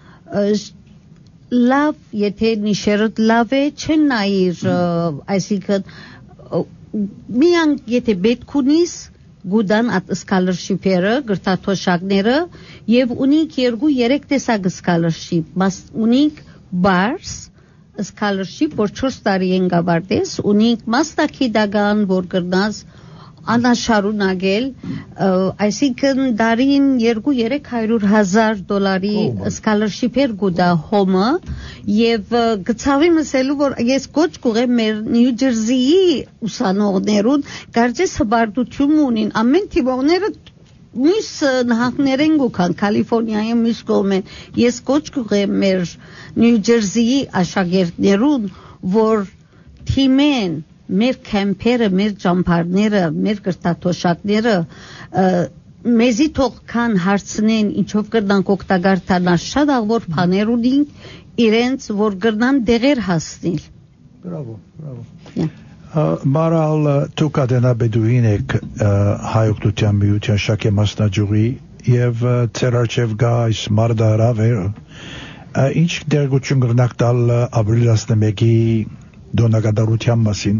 լավ եթե նիշերը լավ է չեն նայիր այսինքն միան եթե պետք ունիս գուդան at scholarship-երը գրթաթոշակները եւ ունենք երկու երեք տեսակ scholarship ունենք bars scholarship որ չորս տարի են գավարտես ունենք մասնակիտական որ կրնաս անաշարունակել այսինքն դարին երկու երեք հարյուր հազար դոլարի scholarship-էր գուտա հոմը եւ գծավի մսելու որ ես կոչ կուղեմ մեր Նյու Ջերսիի ուսանողներուն կարծես հբարտություն ունին ամեն թիվողները մյուս նահանգներեն գուքան Կալիֆոռնիայի մյուս կողմեն ես կոչ կուղեմ մեր Նյու Ջերսիի աշակերտներուն որ թիմեն մեր կեմպերը, մեր ճամփարները, մեր կրթաթոշակները մեզի թող կան հարցնեն ինչով կրնանք օգտակար տանալ շատ աղվոր բաներ ունենք իրենց որ կրնան դեղեր հասնել Բրավո, բրավո Մարալ դուք ադենաբեդուին եք հայ օգնության միության շակե մասնաճյուղի եւ ծեր արչեւ գա այս մարդարավ ինչ դերգություն կրնակ տալ ապրիլ տասնմեկի դոնագադարության մասին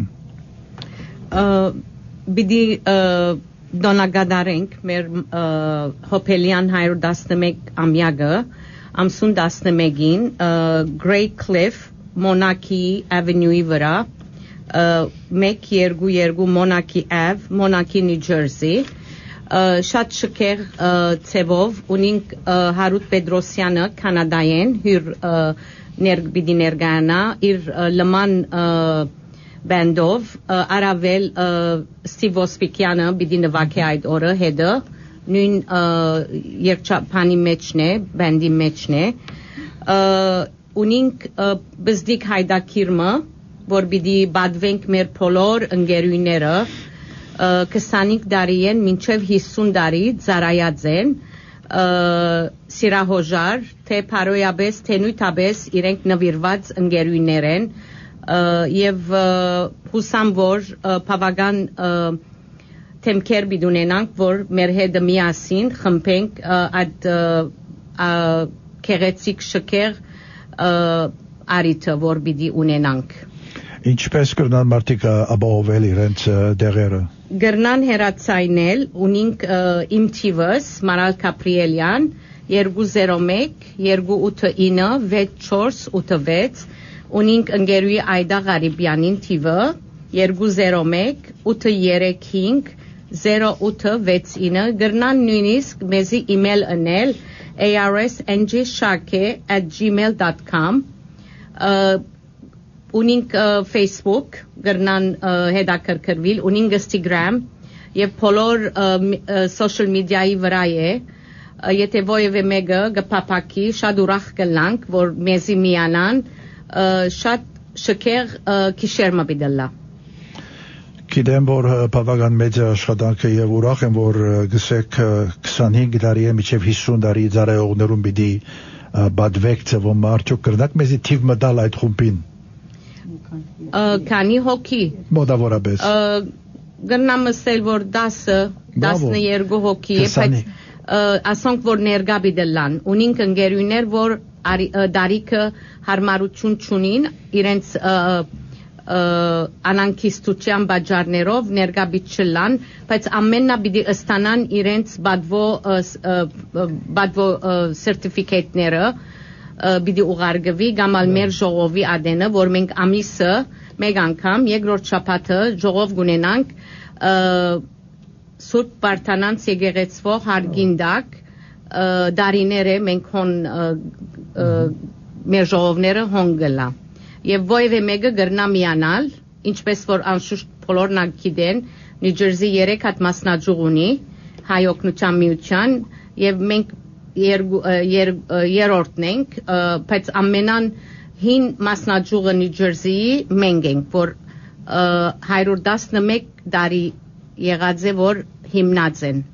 բիդի դոնագադարենք մեր հոփելյան հարյուր տասնմեկ ամյակը ամսուն տասնմեկին Gray Cliff Monarchy Avenue-ի վրա մեկ երկու երկու Monarchy Ave Monarchy New Jersey շատ շքեղ ցևով ունենք Հարութ Պետրոսյանը կանադայեն հյուր ներգբիդի ներգանա իր լման բանդով արավել Ստիվոսպիկյանը բիդի նվակե այդ օրը հետը նույն երկչափանի մեջն է բանդի մեջն է ունենք բզդիկ հայդակիրմը որ բիդի բադվենք մեր բոլոր ընկերուները քսանհինգ տարի են մինչև հիսուն տարի ծառայած են սիրահոժար թե փարոյաբես թե նույնաբես իրենք նվիրված ընկերուներ են եւ հուսամ որ բավական թեմքեր բիդունենանք որ մեր հետ միասին խմբենք այդ քերեցիկ շքեր արիթը որ բիդի ունենանք Ինչպես կրնան մարդիկ ապահովել իրենց դեղերը Գրնան հերացայնել ունինք իմ թիվս Մարալ Կապրիելյան երկու զիրո մեկ երկու ութ ինը վեց չորս ութ վեց ունինք ընկերուի Այդա Ղարիբյանին թիվը երկու զիրո մեկ ութ երեք հինգ զիրո ութ վեց ինը գրնան նույնիսկ մեզի email անել a r s n g shake at gmail dot com ունինք Facebook գրնան հետաքրքրվել ունինք Instagram եւ բոլոր social media-ի վրա է եթե որևէ մեկը գփափակի շատ ուրախ կլանք որ մեզի միանան շատ շքեղ քիշերմա բիդլա Գիտեմ որ բավական մեծ աշխատանք է եւ ուրախ եմ որ գսեք քսանհինգ տարի է մինչեւ հիսուն տարի ծառայողներուն պիտի բադվեք ծվում արդյոք կրնակ մեզի թիվ մտալ այդ խումբին Քանի հոգի մոտավորապես գնամ ասել որ դասը տասներկու հոգի է, բայց ասոնք որ ներգա բիդլան ունին ընկերուներ որ դարիքը հարմարություն չունին իրենց անանկիստության բաժարներով ներգա բիչլան, բայց ամեննա պիտի ստանան իրենց բադվո բադվո սերտիֆիկատները պիտի ուղարկվի գամալ մեր ժողովի ադենը որ մենք ամիսը մեկ անգամ երկրորդ շաբաթը ժողով գունենանք Սուրբ Բարթանանց եկեղեցվո հարգինդակ դարիները մենք հոն մեր ժողովները հոն գլա եւ ոյվե մեկը գրնա միանալ ինչպես որ անշուշտ բոլորն գիտեն Նյու Ջերսի երեք հատ մասնաճյուղ ունի հայ օգնության միության եւ մենք երրորդն ենք բայց ամենան հին մասնաճյուղը Նյու Ջերսիի մենք ենք որ հարյուր տասնմեկ տարի եղած է որ հիմնած են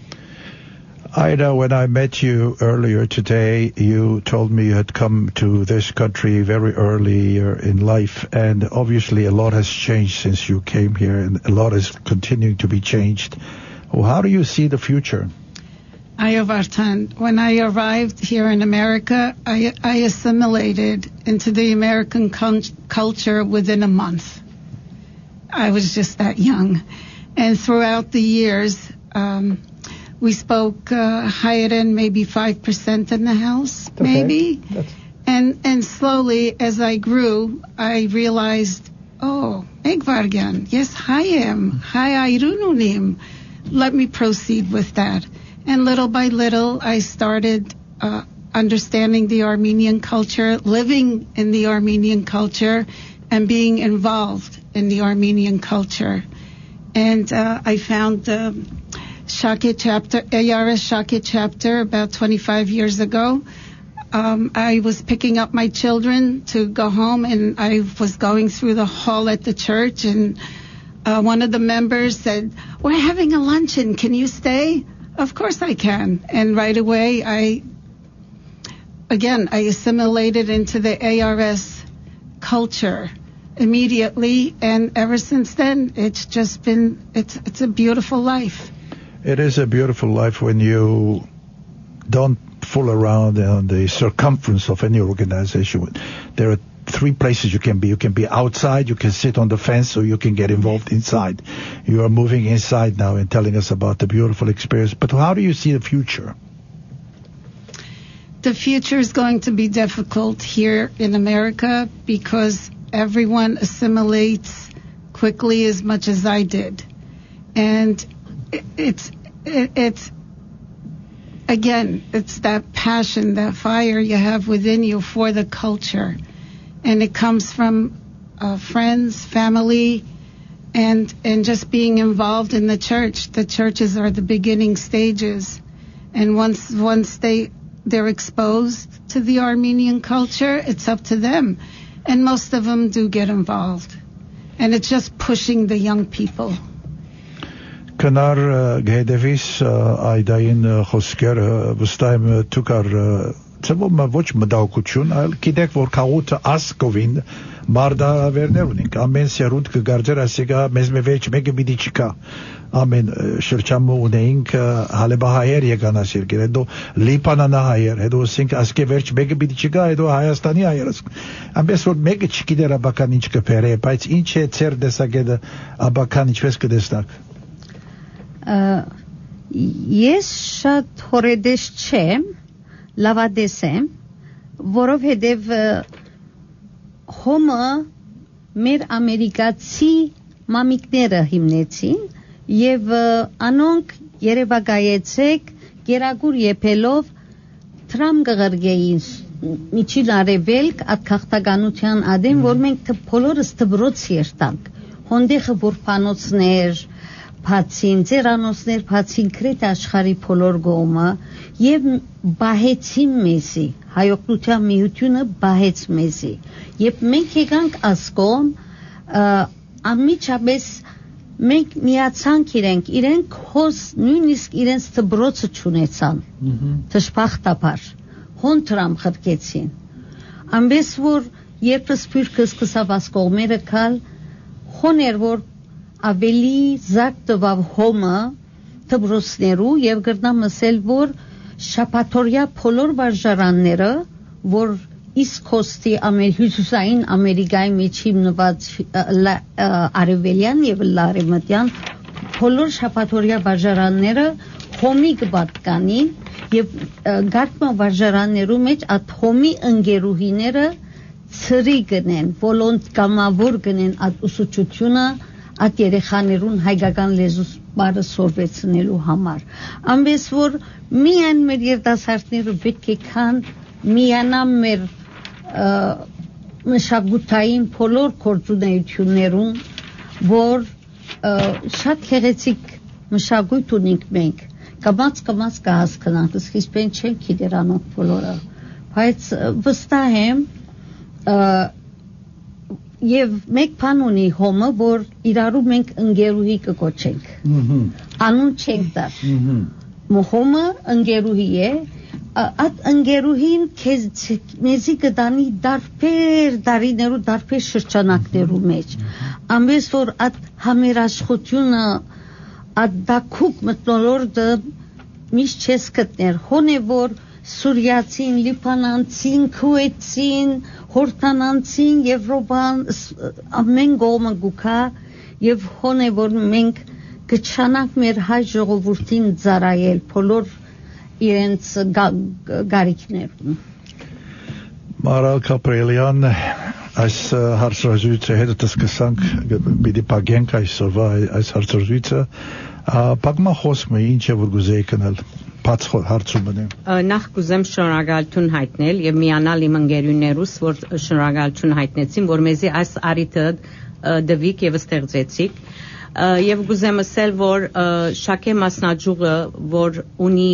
Ida, when I met you earlier today, you told me you had come to this country very early in life, and obviously a lot has changed since you came here, and a lot is continuing to be changed. Well, how do you see the future? Ayavartan, when I arrived here in America, I, I assimilated into the American con- culture within a month. I was just that young. And throughout the years, um, we spoke uh, Hayyaren maybe five percent in the house, okay. maybe. That's... And and slowly, as I grew, I realized, oh, Egvargan, yes, Hayem, Hayarununim. Let me proceed with that. And little by little, I started uh, understanding the Armenian culture, living in the Armenian culture, and being involved in the Armenian culture. And uh, I found the Shake chapter, A R S Shake chapter, about twenty-five years ago. Um, I was picking up my children to go home, and I was going through the hall at the church, and uh, one of the members said, "We're having a luncheon. Can you stay?" Of course I can. And right away, I, again, I assimilated into the A R S culture immediately, and ever since then, it's just been, it's it's a beautiful life. It is a beautiful life when you don't fool around on the circumference of any organization. There are three places you can be. You can be outside, you can sit on the fence, or you can get involved inside. You are moving inside now and telling us about the beautiful experience. But how do you see the future? The future is going to be difficult here in America because everyone assimilates quickly as much as I did. And it's, it's, again, it's that passion, that fire you have within you for the culture. And it comes from uh, friends, family, and and just being involved in the church. The churches are the beginning stages, and once once they they're exposed to the Armenian culture, it's up to them. And most of them do get involved, and it's just pushing the young people. Կնար գեդեվիս այդային խոսքերը վստահ եմ դուքար ծավալը ոչ մտահոգություն, այլ գիտեք որ քաղուտը ասկովին մարդավերներ ունենք ամեն սերունդ կգարձեր ասիկա մեզ մեջ մեկը պիտի չկա ամեն շրջանում ունենք հալեբահայեր եկան ասիրգեր հետո լիբանանահայեր հետո ասենք ասկե վերջ մեկը պիտի չկա հետո հայաստանի հայերս ամենս որ մեկը չգիտեր աբական ինչ կփերե բայց ինչ է ծեր դեսագեդը աբական ինչպես կդեսնակ ես շատ հորեդես չեմ լավադես եմ, որովհետև հոմը մեր ամերիկացի մամիկները հիմնեցին և անոնք երևակայեցեք գերագուր եփելով թրամ գղրգեին միջին արևելք at քաղաքականության ադեմ, որ մենք բոլորս դբրոց երտանք, հոնդեխը որփանոցներ բացին, ձերանոցներ բացին կրետ աշխարի բոլոր գոմը և բահեցին մեզի, հայօգնության միությունը բահեց մեզի և մենք եկանք ասկոմ ամիջապես մենք միացանք իրենք, իրենք հոս նույնիսկ իրենց դբրոցը չունեցան, թշպախտապար, հոն տրամ խրկեցին, ամբես որ երբ սպյուրքը սկսավ ասկողմերը կալ, հոն էր որ ավելի զարգ տվավ հոմը դպրոցներու եւ գրնամ ասել որ շաբաթօրյա բոլոր վարժարանները որ իսկ հոստի ամերիկային ամերիկայի մեջ հիմնված արևելյան եւ լարեմտյան բոլոր շաբաթօրյա վարժարանները հոմի կպատկանին եւ գարտմա վարժարաններու մեջ այդ հոմի ընկերուհիները ծրի գնեն volont կամավոր գնեն այդ ուսուցչությունը այդ երեխաներուն հայկական լեզու բարը սորվեցնելու համար ամենս որ միայն մեր երիտասարդները պետք է քան միանամ մեր մշակութային բոլոր գործունեություններուն որ շատ գեղեցիկ մշակույթ ունենք մենք կամաց կամաց կհասկանանք իսկ մենք չենք գիտեր անոնք բոլորը բայց վստահ եմ եւ մեկ բան ունի հոմը որ իրարու մենք ընկերուհի կկոչենք անուն չենք տար հոմը ընկերուհի է այդ ընկերուհին մեզի կդանի դարբեր դարիներու դարբեր շրջանակներու մեջ ամենս որ այդ համերաշխությունը այդ դակուկ մտնոլորտը միշտ չես գտներ հոն է որ Սուրիացին, Լիբանանցին, Քուվեյթցին, Հորդանանցին, Եվրոպան ամեն գոմը գուքա եւ հոն է որ մենք կչանանք մեր հայ ժողովրդին ծառայել բոլոր իրենց գարիքներում Մարալ Կապրելյան այս հարցազրույցը հետո սկսանք պիտի պագենք այսօրվա այս հարցազրույցը պագմա խոսքը ինչ է որ գուզեի կնել բաց հարցում եմ նախ կուզեմ շնորհակալություն հայտնել եւ միանալ իմ ընկերուներուս որ շնորհակալություն հայտնեցին որ մեզի այս արիթը դվիկ եւ ստեղծեցիք եւ կուզեմ ասել որ շակե մասնաճյուղը որ ունի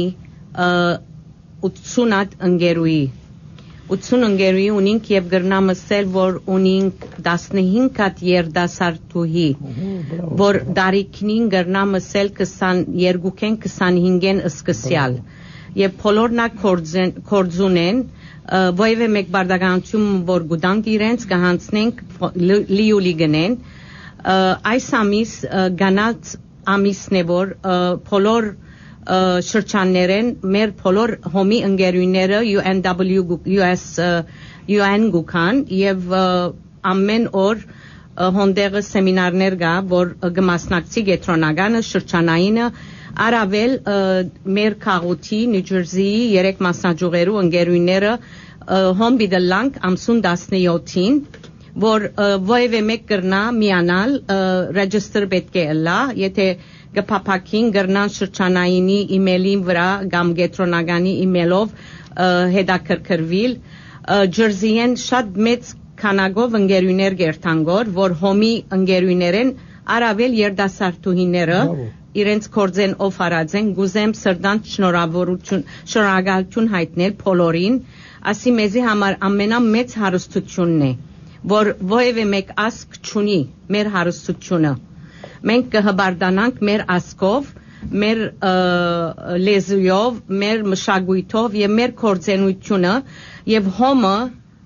ութսուն հատ ընկերուի ութսուն ընկերուի ունինք եւ գրնամ ասել որ ունինք տասնհինգ հատ երդասարտուհի որ դարիքնին գրնամ ասել քսաներկուքեն քսանհինգեն սկսյալ եւ բոլորնա կորձունեն ոյվե մեկ բարդականություն որ գուտանք իրենց կհանցնենք լիուլի գնեն այս ամիս գանած ամիսն է որ բոլոր շրջաններեն մեր բոլոր հոմի ընկերուները U N W U S U N գուքան եւ ամեն օր հոնդեղը սեմինարներ գա որ գմասնակցի գետրոնագանը շրջանայինը արավել մեր քաղուտի Նյու Ջերսիի երեք մասնաճյուղերու ընկերուները հոմ բիդլանք ամսուն տասնյոթին որ ոյվե մեկ կրնա միանալ ռեջիստր պետք է լա եթե գփափակին գրնան շրջանայինի email-ին վրա կամ գետրոնագանի email-ով հետաքրքրվել Ջերսիեն շատ մեծ քանագով ընկերուներ գերտանգոր որ հոմի ընկերուներեն արավել երդասարտուհիները իրենց կորձեն օֆարածեն գուզեմ սրտանց շնորհավորություն շնորհակալություն հայտնել բոլորին ասի մեզի համար ամենամեծ հարստությունն է որ ոևէ մեկ ասկ չունի մեր հարստությունը մենք կհբարդանանք մեր ասկով, մեր լեզույով, մեր մշակույթով եւ մեր կորձենությունը եւ հոմը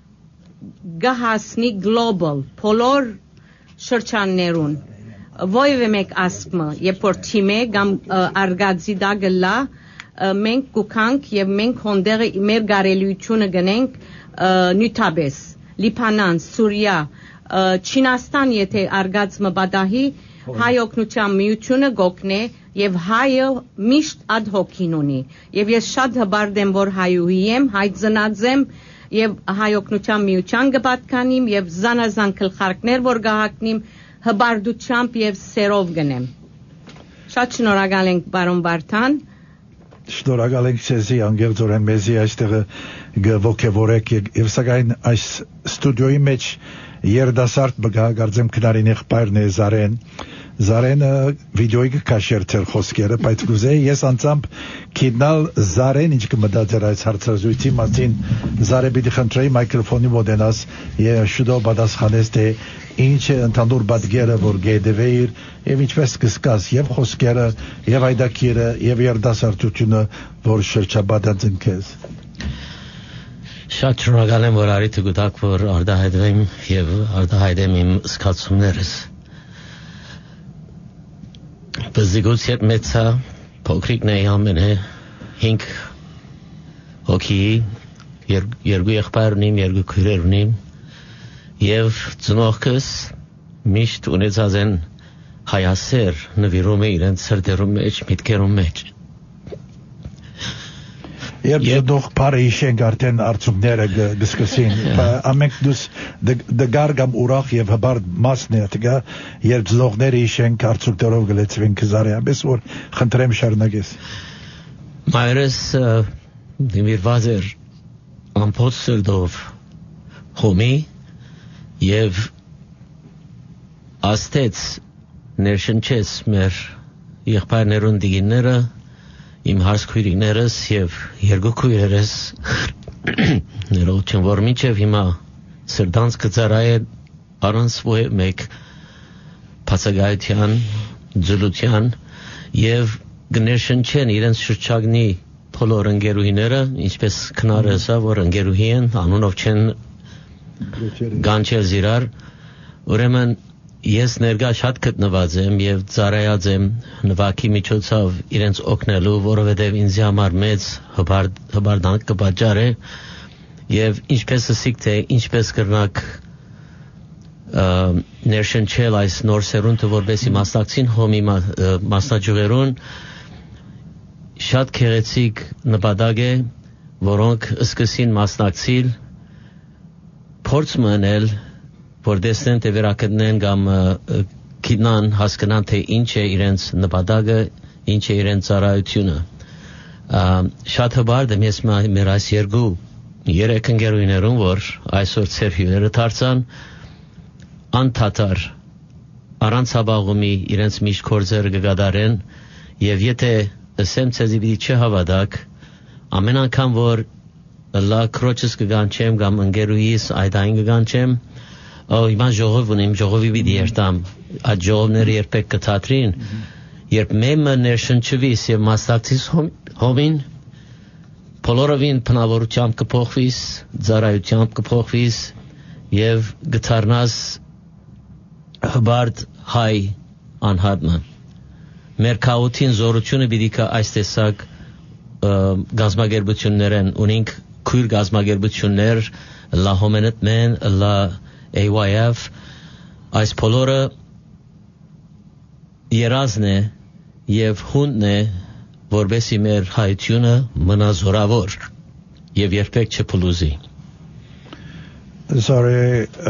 գահասնի գլոբալ բոլոր շրջաններուն ոյվե մեկ ասկմը երբ որ թիմե կամ արգածի դա գլա մենք կուքանք եւ մենք հոնդերը մեր գարելությունը գնենք նյութաբես Լիբանան, Սուրիա, Չինաստան եթե արգած մբադահի հայ օգնության միությունը գոքնե եւ հայը միշտ ad hoc-ին ունի եւ ես շատ հբարդ եմ որ հայուհի եմ հայ ծնած եմ եւ հայ օգնության միության գպատկանիմ եւ զանազան գլխարկներ որ գահակնիմ հբարդությամբ եւ սերով գնեմ շատ շնորհակալ ենք բարոն Բարթան Շնորհակալ ենք ցեզի անգերձորեն մեզի այստեղը գողքեվորեք եւ սակայն այս ստուդիոյի մեջ երդասարտ բգա գարձեմ քնարին եղբայրն է Զարեն Զարենը վիդեոյի կաշերտեր խոսքերը բայց գուզեի ես անցամբ քիդնալ Զարեն ինչ կմտածեր այս հարցազրույցի մասին Զարե պիտի խնդրեի մայկրոֆոնի մոդենաս եւ շուտով պատասխանես թե ինչ է ընդհանուր պատկերը որ գեդեվեիր եւ ինչպես կսկաս եւ խոսքերը եւ այդակիրը եւ երդասարտությունը որ շրջապատած ընկես Շատ շնորհակալ եմ որ արիթ գտակ որ արդահայտվեմ եւ արդահայտեմ իմ զգացումներս բզիգուց հետ մեծա փոքրիկն է ամենը հինգ հոգի երկու եղբայր ունիմ, երկու քույրեր ունիմ եւ ծնողքս միշտ ունեցած են հայասեր նվիրում է իրենց սրտերում մեջ, միտքերում մեջ։ Երբ դուք բարի իշենք արդեն արդյունքները գսկսին, ամենք դուս դգար կամ ուրախ եւ հբարդ մասն է դգա, երբ զլողները իշենք արդյունքներով գլեցվին քզարիաբես, որ խնդրեմ շարունակես։ Մայրս դիմիրված էր ամփոփ սրտով հոմի եւ աստեց ներշնչեց մեր եղբայրներուն դիգինները իմ հարսքույրիներս եւ երկու քույրերս ներողություն որ մինչեւ հիմա սրտանց կծարայ առանց մեկ փածագայության ձլության եւ գներշնչեն իրենց շրջագնի բոլոր ընկերուհիները ինչպես քնարեսա որ ընկերուհի են անունով չեն գանչել զիրար ուրեմն Ես ներկա շատ գտնված եմ եւ ծառայած եմ նվակի միջոցով իրենց օգնելու, որովհետեւ ինձ համար մեծ հբարդանք կպատճառ է եւ ինչպես ասիք թե ինչպես կրնակ ներշնչել այս նոր սերունդը որպեսի մասնակցին հոմի մասնաճյուղերուն շատ քեղեցիկ նպատակ է, որոնք սկսին մասնակցել փորձ մնել որ դեսնեն թե վերակտնեն կամ գիտնան հասկանան թե ինչ է իրենց նպատակը, ինչ է իրենց ծառայությունը։ Շատ հբարդ եմ ես մեր այս երկու երեք ընկերուհիներուն, որ այսօր ծեր հյուրերը դարձան, անդադար առանց հավաղումի իրենց միշտ գործերը կգադարեն եւ եթե ասեմ ցեզի պիտի չհավատաք, ամեն անգամ որ լա քրոջս կգանչեմ կամ ընկերուհիս այդ այն կգանչեմ Ո իման ժողով ունիմ, ժողովի պիտի երտամ, այդ ժողովները երբեք կթատրին, երբ մեմը ներշնչվիս և մասնակցիս հոմին, բոլորովին բնավորությամբ կփոխվիս, ծառայությամբ կփոխվիս և գթարնաս հբարդ հայ անհատման։ Մեր քաոթին զորությունը պիտի կա այս տեսակ գազմագերբություններ են, ունենք քույր գազմագերբություններ, լա հոմենտմեն, լա A Y F այս բոլորը երազն է եւ հունն է որբեսի մեր հայությունը մնա զորավոր եւ երբեք չփլուզի Sorry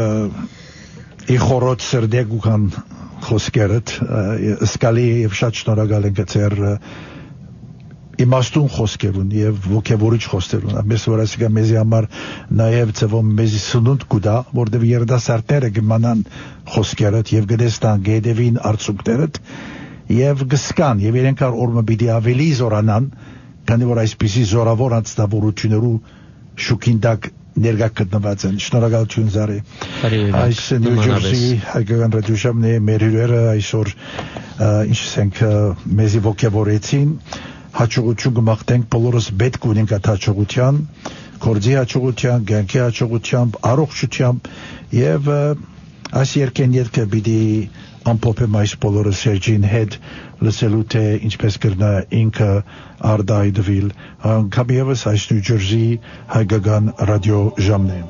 իխորոտ սրդեգուքան խոսքերդ սկալի եւ շատ շնորհակալ ենք ծեր իմաստուն խոսքերուն եւ ոգևորիչ խոսքերուն ամես որ ասիկա մեզի համար նաեւ ծվում մեզի սնունդ կուտա որտեւ երդասարտները գմանան խոսքերդ եւ գտեստան գեդևին արցուկներդ եւ գսկան եւ իրենք օրմը պիտի ավելի զորանան քանի որ այսպիսի զորավոր անձնավորություններու շուկինդակ ներկա գտնված են շնորհակալություն զարի այս Նյու Ջերսի հայկական ռադիոժամն է մեր հյուրերը այսօր ինչ ասենք մեզի ոգևորեցին հաջողություն կմաղթենք բոլորս պետք ունենք այդ հաջողության, գործի հաջողության, կյանքի հաջողությամբ, առողջությամբ եւ այս երկեն ետքը պիտի ամփոփեմ այս բոլորը Սերջին հետ լսելու թե ինչպես կրնա ինքը արդայդվիլ անգամ եւս այս Նյու Ջերսի հայկական ռադիո ժամն է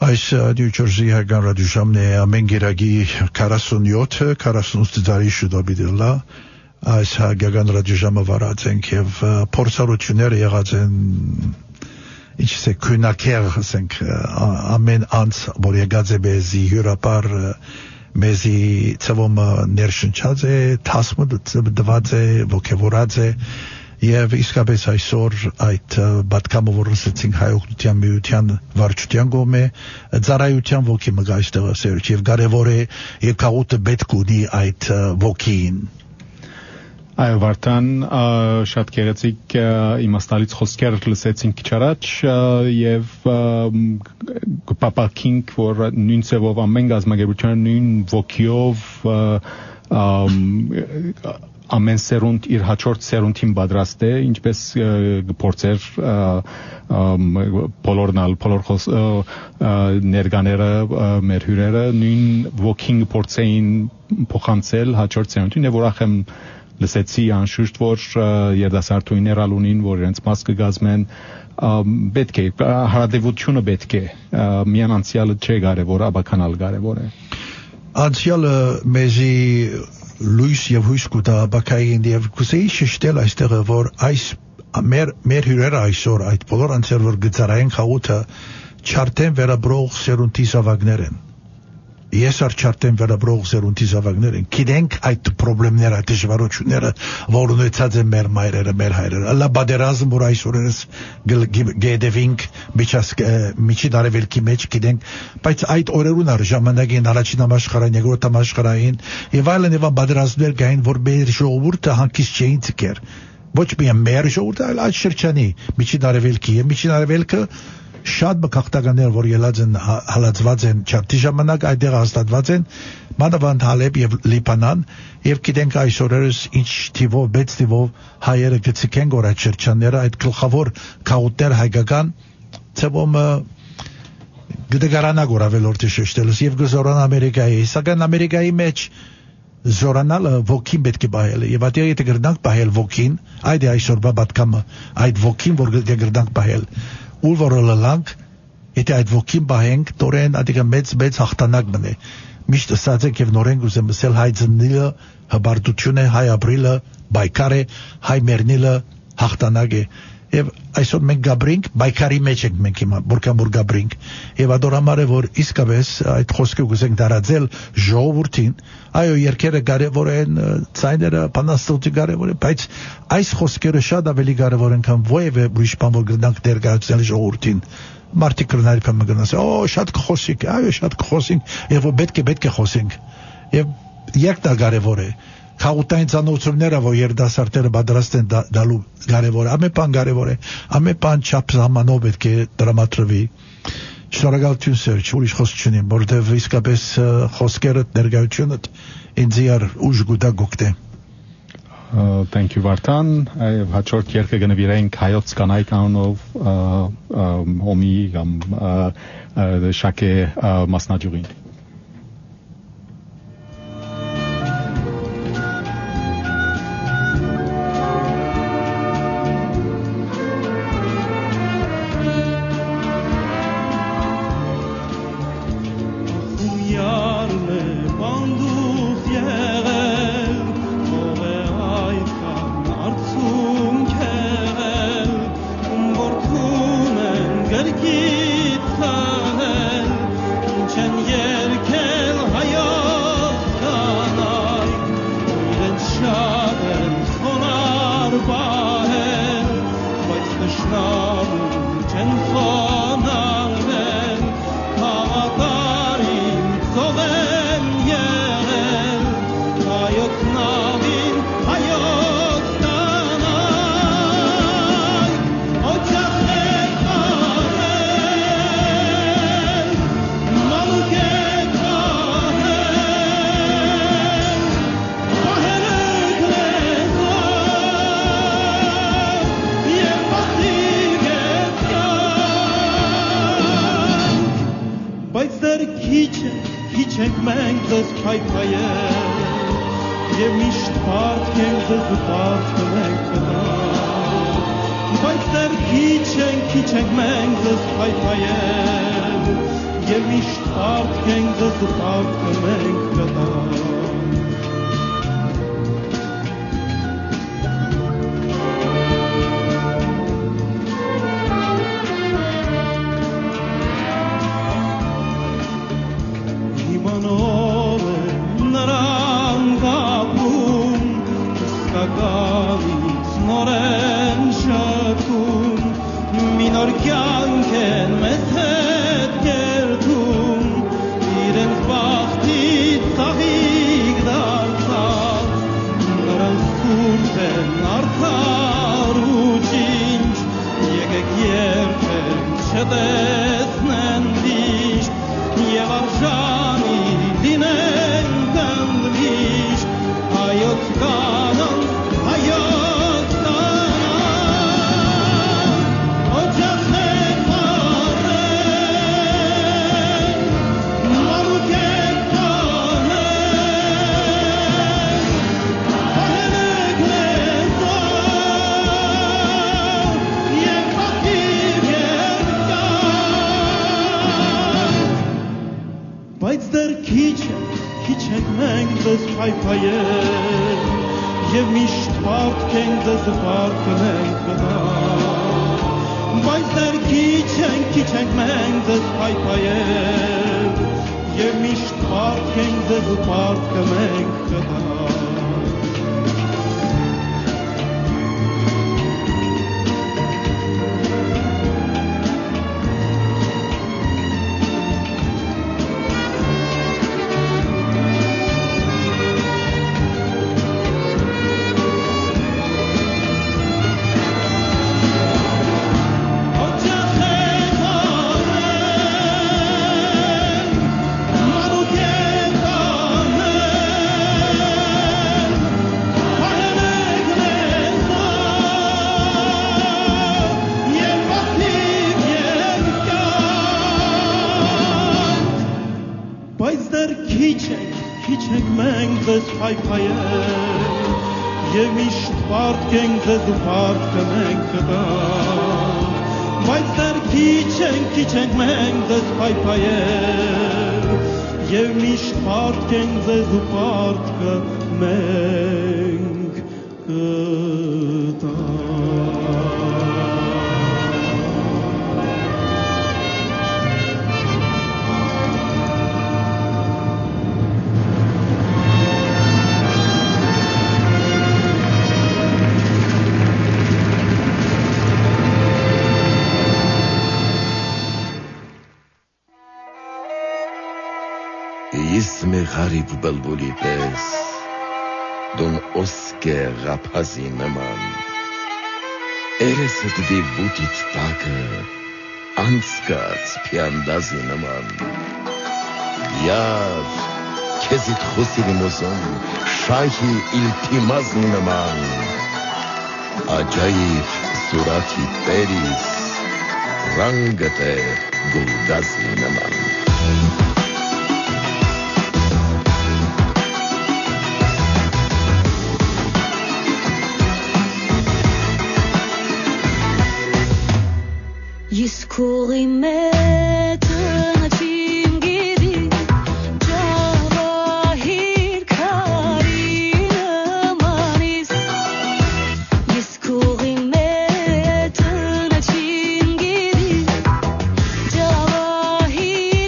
Այս Նյու Ջերսի հայկական ռադիոժամն է ամեն գիրագի քառասունյոթ քառասունութ տարի շուտով այս հայկական ռադիոժամը վարած ենք եւ փորձառությունները եղած են ինչս է քունակեր ասենք ամեն անց որ եկած է մեզի հյուրապար մեզի ծվում ներշնչած է թասմը դված է ոգևորած է Եվ իսկապես այսօր այդ բատկամը որ լսեցինք հայօգնության միության վարչության կողմէ ծառայության ոգի մգա այստեղ ասերուց եւ կարեւոր է եւ քաղուտը պետք ունի այդ ոգին Այո Վարդան շատ գեղեցիկ իմաստալից խոսքեր լսեցինք քիչ առաջ եւ կպապակինք որ նույն ծավով ամեն գազագերբության նույն ոգիով ամեն սերունդ իր հաջորդ սերունդին պատրաստ է ինչպես գործեր բոլորնալ բոլոր խոս ներկաները մեր հյուրերը նույն ոգին փորձեին փոխանցել հաջորդ սերունդին եւ ուրախ եմ լսեցի անշուշտ որ երդասարտուհիներ ալունին որ իրենց մաս կգազմեն պետք է հարադեվությունը պետք է միան անցյալը չէ կարևոր աբականալ կարևոր է անցյալը մեզի լույս եւ հույս կուտա բակային եւ կուսեի շեշտել այստեղ որ այս մեր մեր հյուրերը այսօր այդ բոլոր անձեր որ գծարային խաղութը չարտեն վերաբրող սերունդի զավակներ են ես արչարտեն վերաբրող սերունդի զավակներ են գիտենք այդ խնդիրները այդ դժվարությունները որ ունեցած են մեր մայրերը մեր հայրերը լա բادرազմ որ այսօրս գեդևինք միջաս միջին արևելքի մեջ գիտենք բայց այդ օրերուն առ ժամանակին առաջին համաշխարհային երկրորդ համաշխարհային եւ այլն եւ բادرազմներ կային որ մեր ժողովուրդը հանկիստ չէին ցկեր ոչ միայն մեր ժողովուրդը այլ այդ շրջանի միջին արևելքի եւ միջին արևելքը շատ բկախտականներ որ ելած են հալածված են չափի ժամանակ այդտեղ հաստատված են մանավանդ Հալեբ եւ Լիբանան եւ գիտենք այսօրերս ինչ թիվով մեծ թիվով հայերը գցիկեն որ այդ շրջանները այդ գլխավոր քաղուտներ հայկական ծվում գդգարանա գորավելորտի շեշտելս եւ գզորան Ամերիկայի սակայն Ամերիկայի մեջ զորանալը ոգին պետք է բայել եւ այդտեղ եթե գրնանք բայել ոգին այդ է այսօր բաբատկամը այդ ոգին որ գրնանք բայել Ուր որ լանք, եթե այդ ոգին բահենք, տորեն ադիգա մեծ մեծ հաղթանակ մնե։ Միշտ ասած եք եւ նորեն գուզեմ ասել հայ ծնիլը հբարտությունը, հայ ապրիլը, բայկար է, հայ մեռնիլը հաղթանակ է։ Եվ այսօր մենք գաբրինք, բայկարի մեջ ենք մենք հիմա, որքան որ գաբրինք։ Եվ ադորամար է որ իսկապես այդ խոսքը գուզենք դարաձել ժողովրդին, այո երկերը կարևոր են, ցայները բանաստուտի կարևոր է, բայց այս խոսքերը շատ ավելի կարևոր են, քան ովևէ ուրիշ բան որ գնանք ներկայացնել ժողովրդին։ Մարդիկ կրնարի փամը գնաս, օ շատ կխոսիկ, այո շատ կխոսենք, եւ որ պետք է պետք է խոսենք։ Եվ երկտա կարևոր է։ Խաղութային ցանոթությունները որ երդասարտերը պատրաստ են դալու կարևոր է, ամեն բան կարևոր է, ամեն բան չափ ժամանով պետք է դրամատրվի։ Շնորհակալություն Սերժ, ուրիշ խոսք չունեմ, որտեղ իսկապես խոսքերը ներկայությունը ինձ իար ուժ գուտա գուկտե։ Thank you Վարդան, այո հաջորդ երկը գնվիրենք հայոց կանայք անունով հոմի կամ շակե մասնաճյուղին։ եւ միշտ պարտքենք ձեզ պարտքը մենք կտանք غریب بلبولی پس دون اسکه غپازی نمان ارسد وی بوتیت تاکه انسکاц پیاندازی نمان یاد کزیت خوسی موزون شاهی التیمازی نمان عجایب صورتی پریس رنگت گلدازی نمان Courir maintenant chingiri jawahir karina manis Yes courir maintenant chingiri jawahir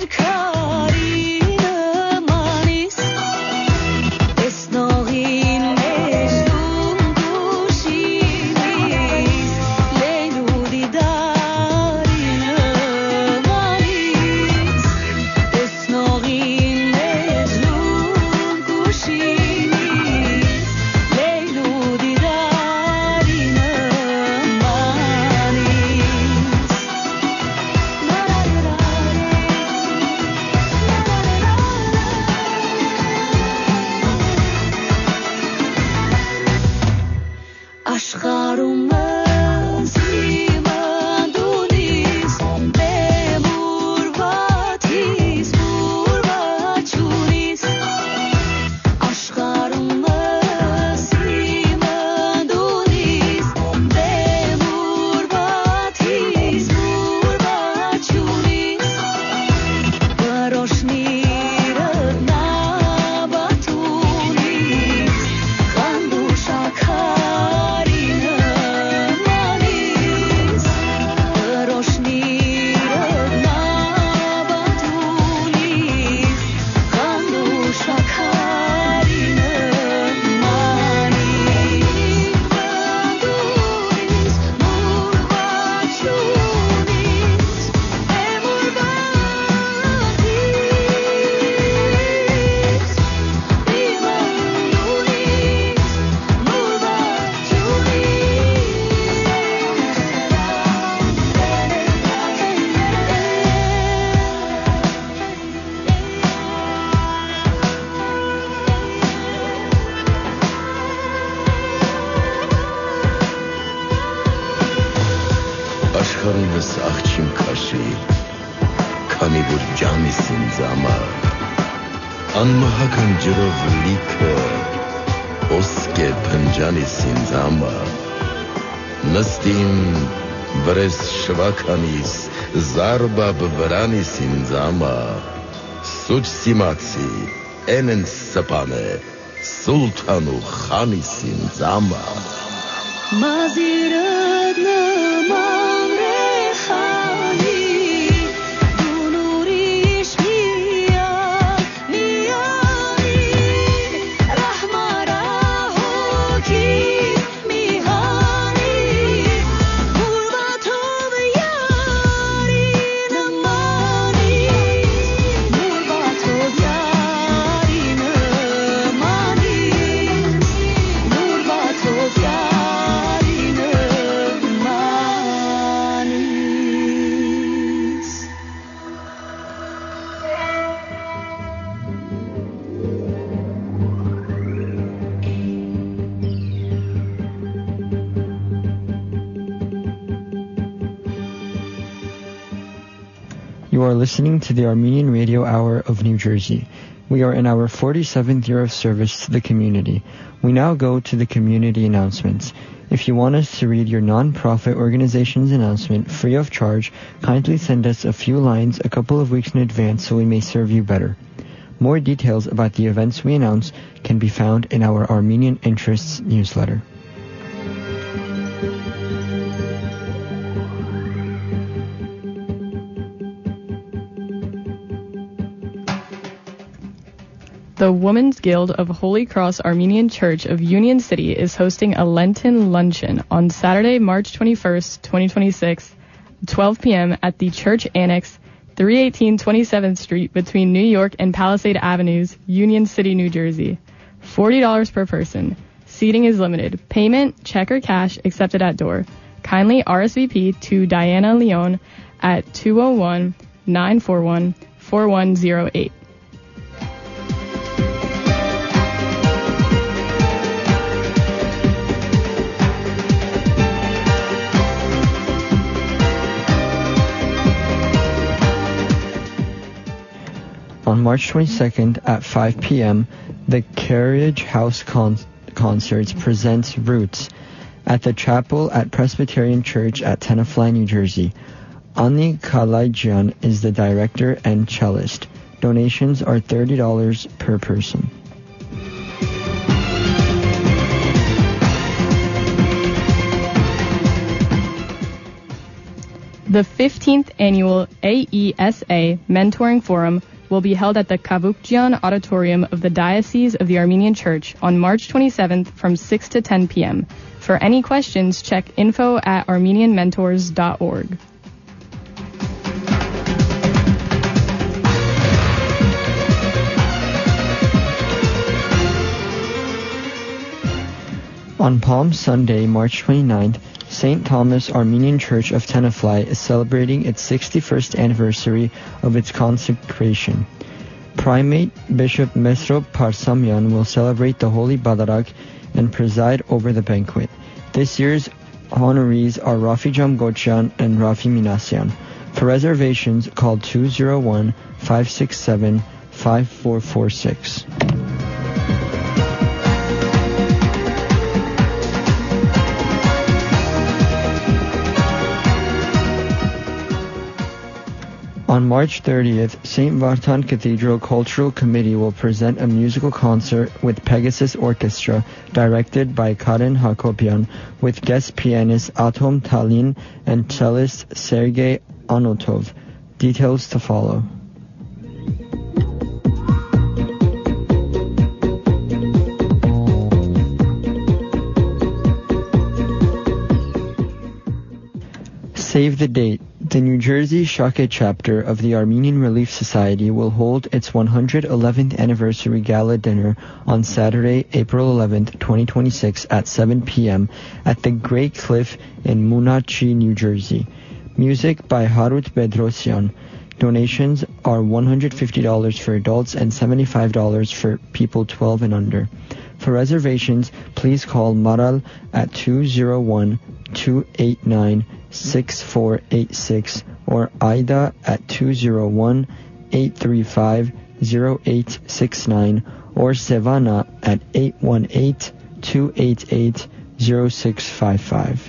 Ani burjani sinzama Anmahakan jirov lika Oske panjani sinzama Nastim Bres shvakanis Zarba bvrani sinzama Such simatsi Enen sapane Sultanu khani sinzama Mazirat namam rehani Dunurish miya miyani Rahmara hoki mihani Murbatov yari namani Murbatov yari namani Murbatov yari namani You are listening to the Armenian Radio Hour of New Jersey. We are in our forty-seventh year of service to the community. We now go to the community announcements. If you want us to read your non-profit organization's announcement free of charge, kindly send us a few lines a couple of weeks in advance so we may serve you better. More details about the events we announce can be found in our Armenian Interests newsletter. The Women's Guild of Holy Cross Armenian Church of Union City is hosting a Lenten luncheon on Saturday, March twenty-first, twenty twenty-six, twelve p.m. at the Church Annex, three eighteen twenty-seventh Street between New York and Palisade Avenues, Union City, New Jersey. forty dollars per person. Seating is limited. Payment, check or cash, accepted at door. Kindly R S V P to Diana Leon at two oh one, nine four one, four one oh eight. On March twenty-second at five p.m., the Carriage House Con- Concerts presents Roots at the chapel at Presbyterian Church at Tenafly, New Jersey. Ani Kalajian is the director and cellist. Donations are thirty dollars per person. The fifteenth annual A E S A Mentoring Forum will be held at the Kavukjian Auditorium of the Diocese of the Armenian Church on March twenty-seventh from six to ten p.m. For any questions, check info at armenian mentors dot org. On Palm Sunday, March twenty-ninth, Saint Thomas Armenian Church of Tenafly is celebrating its sixty-first anniversary of its consecration. Primate Bishop Mesrop Parsamyan will celebrate the Holy Badarak and preside over the banquet. This year's honorees are Rafi Jamgochian and Rafi Minasyan. For reservations, call two oh one, five six seven, five four four six. On March thirtieth, Saint Vartan Cathedral Cultural Committee will present a musical concert with Pegasus Orchestra, directed by Karen Hakopian, with guest pianist Atom Talin and cellist Sergei Anotov. Details to follow. Save the date. The New Jersey Shake chapter of the Armenian Relief Society will hold its one hundred eleventh anniversary gala dinner on Saturday, April eleventh, twenty twenty-six at seven p.m. at the Great Cliff in Moonachie, New Jersey. Music by Harut Bedrosian. Donations are one hundred fifty dollars for adults and seventy-five dollars for people twelve and under. For reservations, please call Maral at two oh one, two eight nine, six four eight six or Ida at two oh one, eight three five, oh eight six nine or Savannah at eight one eight, two eight eight, oh six five five.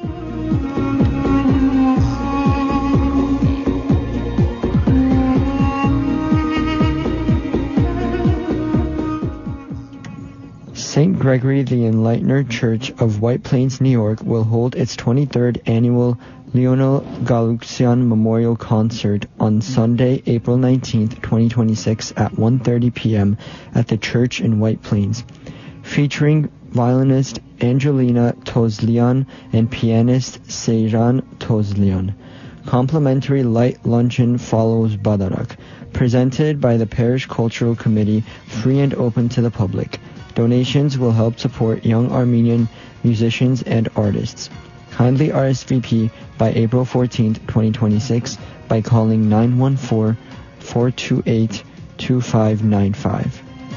Saint Gregory the Enlightener Church of White Plains, New York will hold its twenty-third annual Lionel Galuxian Memorial Concert on Sunday, April nineteenth, twenty twenty-six at one thirty p.m. at the church in White Plains, featuring violinist Angelina Tozlian and pianist Seyran Tozlian. Complimentary light luncheon follows Badarak, presented by the Parish Cultural Committee, free and open to the public. Donations will help support young Armenian musicians and artists. Kindly R S V P by April fourteenth, twenty twenty-six by calling nine one four, four two eight, two five nine five.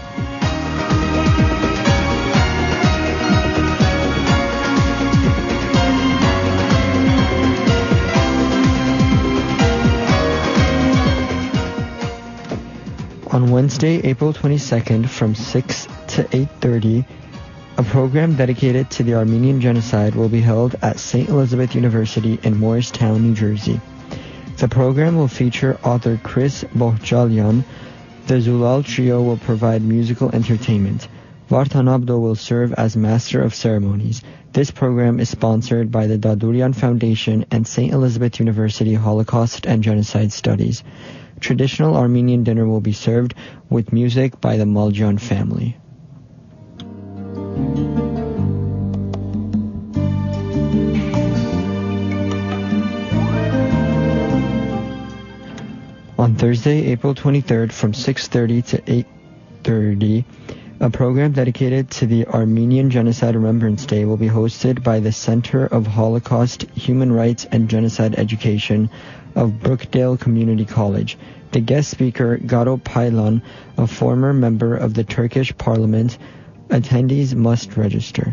On Wednesday, April twenty-second from six to eight thirty, a program dedicated to the Armenian Genocide will be held at Saint Elizabeth University in Morristown, New Jersey. The program will feature author Chris Bohjalian. The Zulal Trio will provide musical entertainment. Vartan Abdo will serve as Master of Ceremonies. This program is sponsored by the Dadurian Foundation and Saint Elizabeth University Holocaust and Genocide Studies. Traditional Armenian dinner will be served with music by the Maljan family. On Thursday, April twenty-third from six thirty to eight thirty, a program dedicated to the Armenian Genocide Remembrance Day will be hosted by the Center of Holocaust, Human Rights and Genocide Education of Brookdale Community College. The guest speaker, Garo Paylan, a former member of the Turkish Parliament. Attendees must register.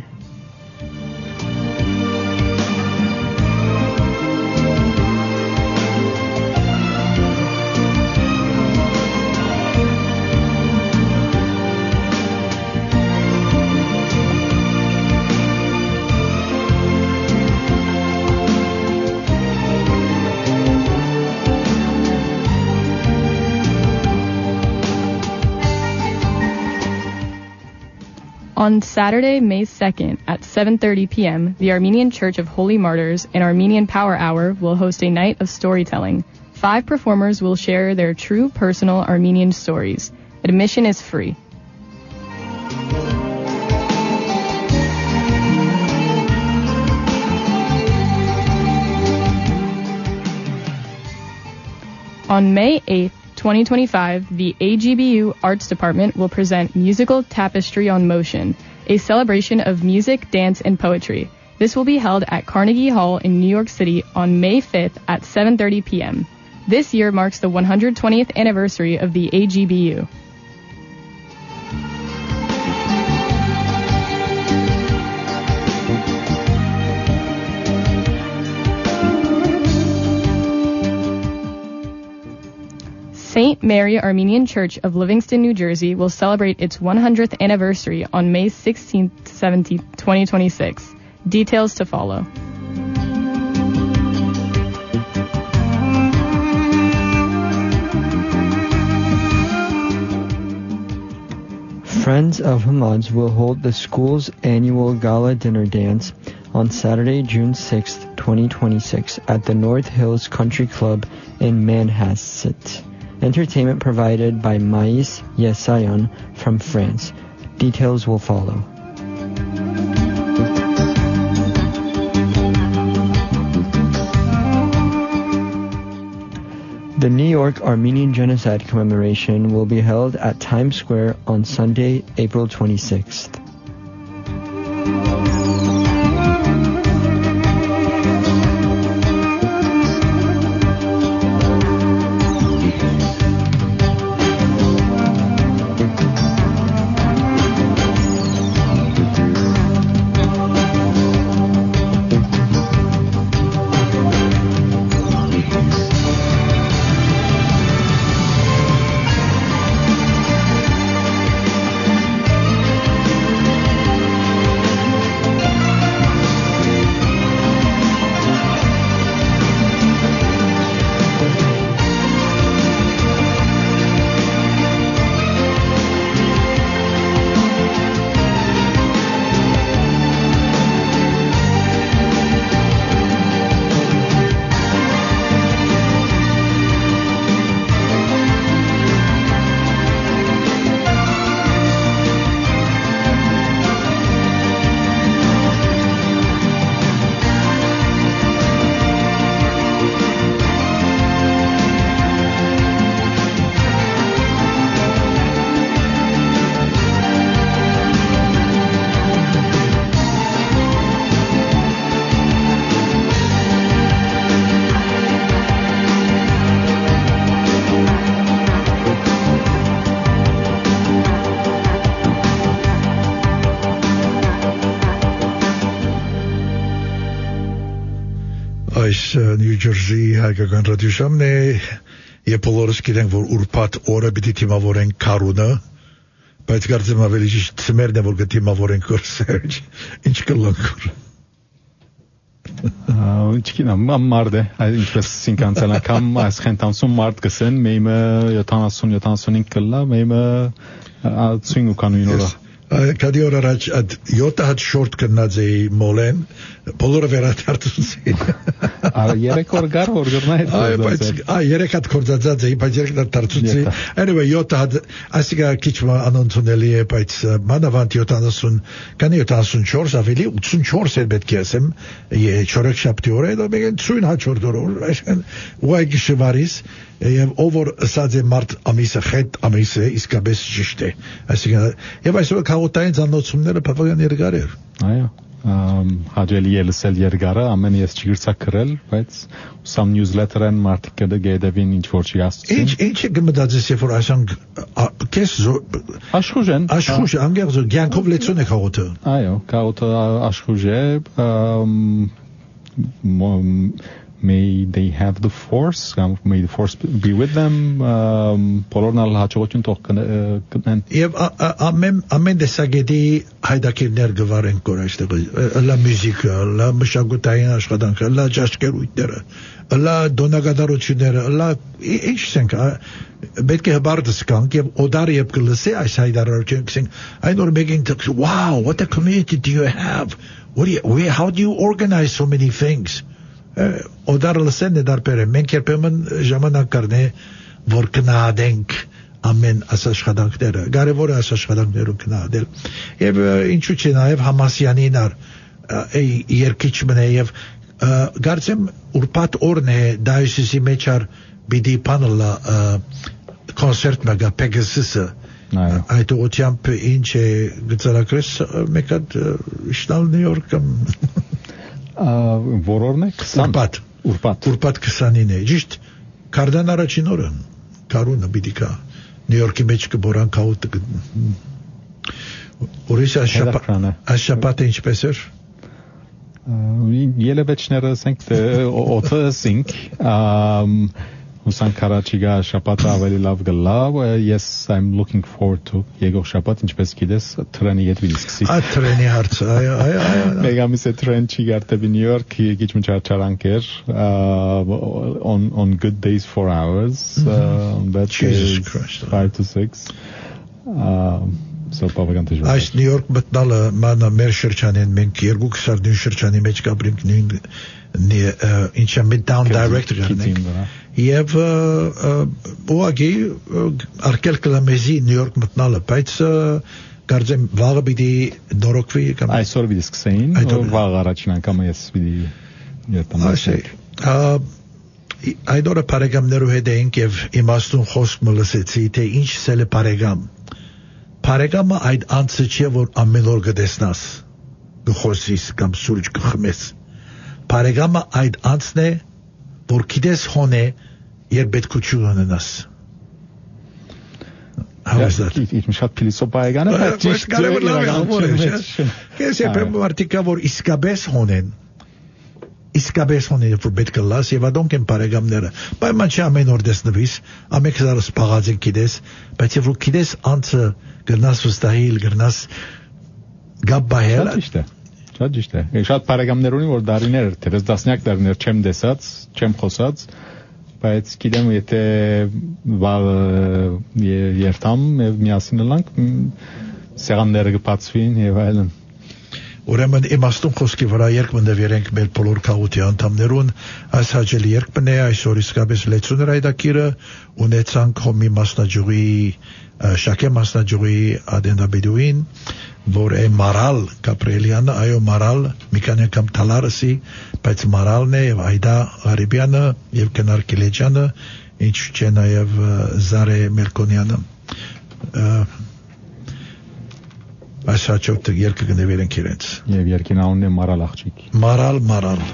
On Saturday, May second at seven thirty p.m., the Armenian Church of Holy Martyrs and Armenian Power Hour will host a night of storytelling. Five performers will share their true personal Armenian stories. Admission is free. On May eighth, twenty twenty-five, the A G B U Arts Department will present Musical Tapestry on Motion, a celebration of music, dance, and poetry. This will be held at Carnegie Hall in New York City on May fifth at seven thirty p.m. This year marks the one hundred twentieth anniversary of the A G B U. Saint Mary Armenian Church of Livingston, New Jersey will celebrate its one hundredth anniversary on May sixteenth to seventeenth, twenty twenty-six. Details to follow. Friends of Hamad's will hold the school's annual gala dinner dance on Saturday, June sixth, twenty twenty-six at the North Hills Country Club in Manhasset. Entertainment provided by Mais Yesayan from France. Details will follow. The New York Armenian Genocide Commemoration will be held at Times Square on Sunday, April twenty-sixth. Ջերսի հայկական ռադիոժամն է, եւ բոլորս գիտենք, որ ուրբաթ օրը պիտի թիմավորենք Քարունը, բայց կարծեմ ավելի ճիշտ ծմերն է, որ կթիմավորենք Սերջ, ինչ կլանք։ Ինչքան մարդ է, ինչպես ինքան անգամ այս խենթանսում մարդ կսեն, մեյմը յոթանասուն յոթանասունինք կլա, մեյմը ցույն ու կանույն օրը։ Կադի օր առաջ յոթ հատ շորտ կնած էի մոլեն, բոլորը վերադարձուցին։ Արա երեք օր գար որ գտնա Այ բայց այ երեք հատ կորցածած էի, բայց երեք հատ դարձուցի։ Anyway, յոթ հատ ասիկա քիչ անընդունելի է, բայց մանավանդ յոթանասուն, կանի յոթանասունչորս ավելի ութսունչորս էր պետք է ասեմ, չորեքշաբթի օրը, դա մեկ ցույն հատ շորտ օր, այսինքն ուայ գիշվարիս եւ ով որ ասած է մարդ ամիսը խետ ամիսը իսկապես ճիշտ է, այսինքն եւ այսօր քաղաքային ցանոթությունները բավական երկար էր։ Այո, հաջելի է լսել երկարը, ամեն ես չգրծա կրել, բայց ուսամ նյուզլետերն մարդիկ կդգեդևին ինչ որ չի ասում։ Ինչ ինչ է գմդածես երբ որ ասանք քես աշխուժ են, աշխուժ անգերզ գյանքով լեցուն է քաղաքը։ Այո, քաղաքը աշխուժ է, may they have the force, um, may the force be with them, բոլորնալ հաջողություն թող կնեն։ Եվ ամեն ամեն դեսագետի հայդակիրներ գվարեն կոր այստեղ, լա մյուզիկը, լա մշակութային աշխատանքը, լա ճաշկերույթները, լա դոնագադարությունները, լա ինչ ասենք, պետք է հբարդս կանք եւ օդար եւ կլսե այս հայդարարությունը, ասենք, այն որ մեկին wow, what a community do you have? What do you, where, how do you organize so many things? Օդար լսեն է դարբերը, մենք երբեմն ժամանակ կրնե, որ կնահատենք ամեն ասաշխադանքները, կարևոր ասաշխադանքներում կնահատել, և ինչու չէ նաև Համասյանին ար երկիչ մնե և կարծեմ ուրբաթ օրն է դայոսիսի մեջ ար բիդի պանելա կոնսերտ մագա Pegasus-ը, այդ ուղղությամբ ինչ է գծարակրես մեկ հատ իշտալ Նյու Յորկում որորն է ուրբաթ ուրբաթ ուրբաթ քսանին է ճիշտ կարդան առաջին օրը Կարունը պիտի կա Նյու Յորքի մեջ կբորան քաուտ ուրիշ աշխապատը ինչպես էր ելևեչները ասենք օթը ասենք Ուսանք կարաչիգա շապատը ավելի լավ գլա, yes, I'm looking forward to եկող շապատ, ինչպես գիտես, թրենի հետ վիդի սկսի։ Այդ թրենի հարցը, այո, այո, այո։ Մեկ ամիս է թրեն չի գարտեվի Նյու Յորք, քիչ մճարճարանք էր, on on good days four hours, that Jesus Christ. five to six. So բավական դժվար։ Այս Նյու Յորք մտնալը մանա մեր շրջանին մենք երկու քսարդին շրջանի մեջ կապրինք նույն ինչա Midtown Direct գտնենք եւ ուղղակի արկել կլամեզի Նյու Յորք մտնալը բայց կարծեմ վաղը պիտի նորոգվի կամ այսօր պիտի սկսեին վաղ առաջին անգամ ես պիտի երթամ այդ օրը բարեկամներու հետ էինք եւ իմաստուն խոսք մլսեցի թե ինչ սել է բարեկամ Բարեկամը այդ անձը չէ, որ ամեն օր կտեսնաս, կխոսիս կամ սուրճ կխմես։ Բարեկամը այդ անձն է, որ գիտես հոն է, երբ պետքություն ունենաս։ How is that? Ինչ շատ փիլիսոփայական է, բայց ճիշտ է։ Կես երբեմն մարդիկա, որ իսկապես հոն են, իսկապես հոն է, որ պետք է լաս եւ ադոնք են բարեկամները։ Բայց մաչի ամեն օր տեսնվիս, ամեն քսարը սպաղած են գիտես, բայց երբ որ գիտես անձը գնաս վստահիլ, գնաս գաբահել։ Շատ ճիշտ է, շատ ճիշտ է։ Շատ բարեկամներ ունի, որ դարիներ, դեռ դասնյակ դարիներ չեմ տեսած, չեմ խոսած, բայց գիտեմ, եթե վաղ երթամ եւ միասին լանք սեղանները կբացվին եւ այլն։ Ուրեմն իմաստուն խոսքի վրա երկմնդև երենք մեր բոլոր քաղուտի անդամներուն այս հաջելի երկմն է այսօր իսկապես լեցուն ռայդակիրը ունեցանք հոմի մասնաջուղի շակե մասնաջուղի ադենդաբիդուին որ է մարալ կապրելյանը այո մարալ մի քանի անգամ թալարսի բայց մարալն է եւ այդա Ղարիբյանը եւ Կնար Կիլեջյանը ինչ չէ նաեւ Զարե Մելքոնյանը Այս հաճոտ երկը գնվերենք իրենց Եվ երկին անունն է Մարալ աղջիկ Մարալ, Մարալ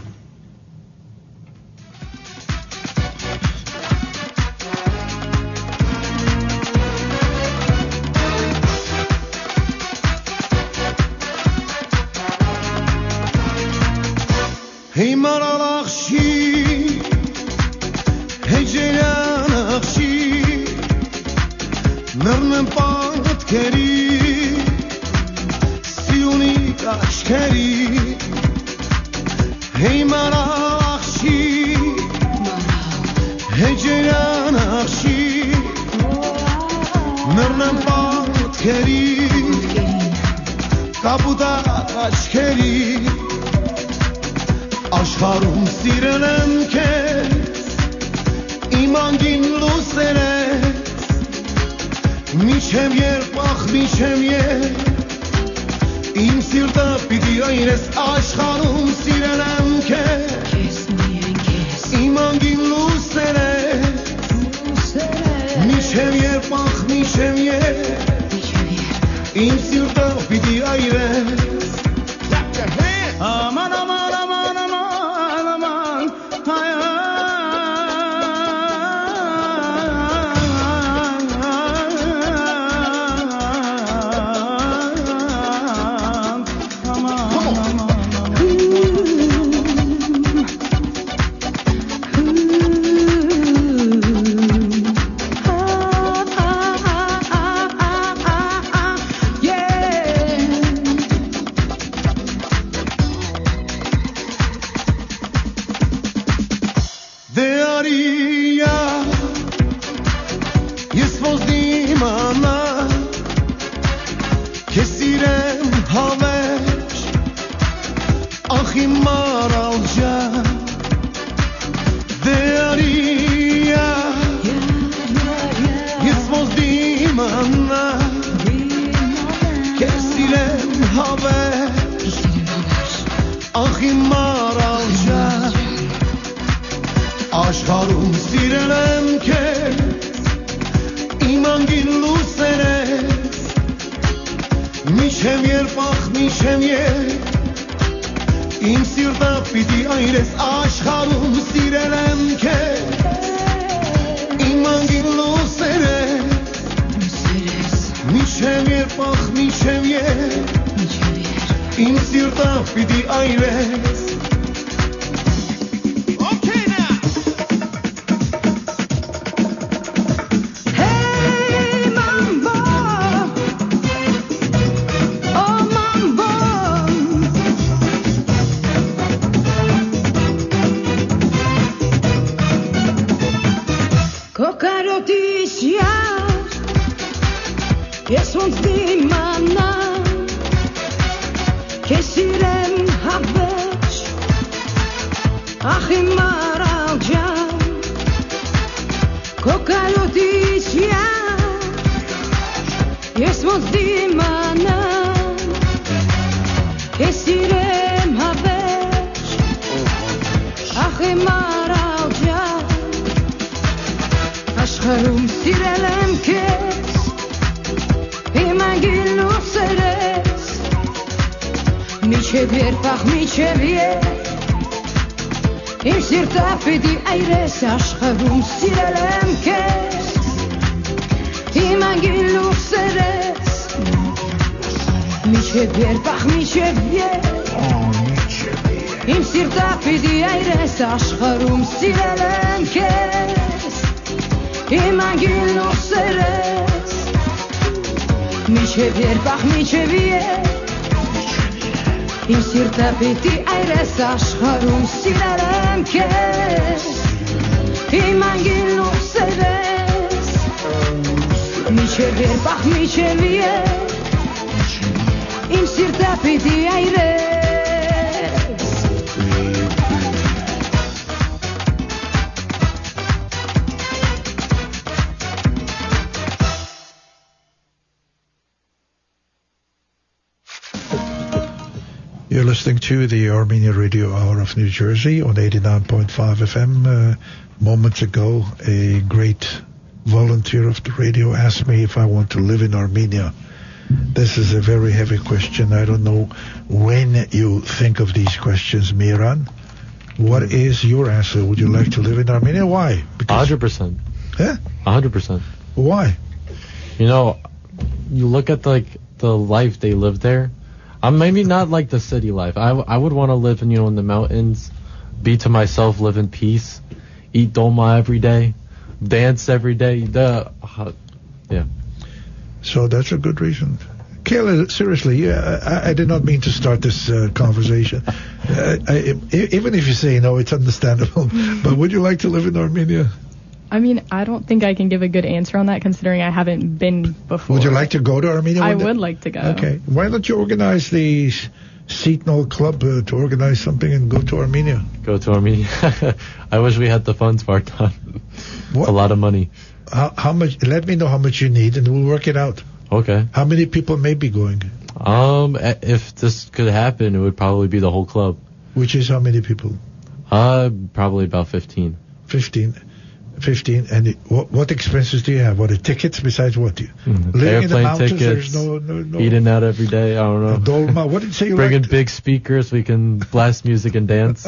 Hey Maral աղջիկ Նռնեմ պատկերի Սիունի կաշկերի Հեյ մարա աղշի Հեջերան աղշի Նռնեմ պատկերի Կապուտա կաշկերի Աշխարում սիրել եմ քեզ Իմ անգին լուսեր ես Միջև երբ ախ միջև երբ Իմ սիրտը պիտի այրես Աշխարում սիրել եմ քեզ Իմ անգին լուսեր ես Միջև երբ ախ միջև երբ Իմ սիրտը պիտի այրես Aman aman aman aman aman hay Աշխարհում սիրել եմ քեզ Իմ անգին լուսեր ես Միջև երբ ախ միջև երբ Իմ սիրտը պիտի այրես Աշխարհում սիրել եմ քեզ Իմ անգին լուսեր ես Միջև երբ ախ միջև երբ Իմ սիրտը պիտի այրես Ես ոնց դիմանամ Քեզ սիրեմ հավերժ Ախ իմ արալ ջան Քո կայոտից յար Ես ոնց դիմանամ Քեզ սիրեմ հավերժ Ախ իմ արալ ջան Աշխարհում սիրել եմ քեզ Միջև երբ ախ միջև երբ Իմ սիրտը պիտի այրես Աշխարհում սիրել եմ քեզ Իմ անգին լուսեր ես Միջև երբ ախ միջև երբ Իմ սիրտը պիտի այրես Աշխարհում սիրել եմ քեզ Իմ անգին լուսեր ես Միջև երբ ախ միջև երբ Իմ սիրտը պիտի այրես աշխարհում սիրել եմ քեզ Իմ անգին լուսեր ես Միջև երբ ախ միջև երբ Իմ սիրտը պիտի այրես You're listening to the Armenian Radio Hour of New Jersey on eighty-nine point five F M. Uh, moments ago, a great volunteer of the radio asked me if I want to live in Armenia. This is a very heavy question. I don't know when you think of these questions, Miran. What is your answer? Would you like to live in Armenia? Why? Because one hundred percent. Yeah? one hundred percent. Why? You know, you look at like the life they live there. I'm maybe not like the city life. I, I would want to live in, you know, in the mountains, be to myself, live in peace, eat dolma every day, dance every day. The, uh, yeah. So that's a good reason. Kayla, seriously, yeah, I, I did not mean to start this uh, conversation. Uh, I, even if you say no, it's understandable. But would you like to live in Armenia? I mean, I don't think I can give a good answer on that, considering I haven't been before. Would you like to go to Armenia? I one day? would like to go. Okay. Why don't you organize the Setonol Club uh, to organize something and go to Armenia? Go to Armenia. I wish we had the funds, Vartan. It's a lot of money. How, how much? Let me know how much you need, and we'll work it out. Okay. How many people may be going? Um, if this could happen, it would probably be the whole club. Which is how many people? Uh, probably about fifteen. Fifteen. Fifteen. And it, what, what expenses do you have? What are tickets besides what? You mm-hmm. living Airplane in the mountains? tickets. There's no, no, no. Eating out every day. I don't know. Dolma. What did you say? You Bringing liked? big speakers. We can blast music and dance.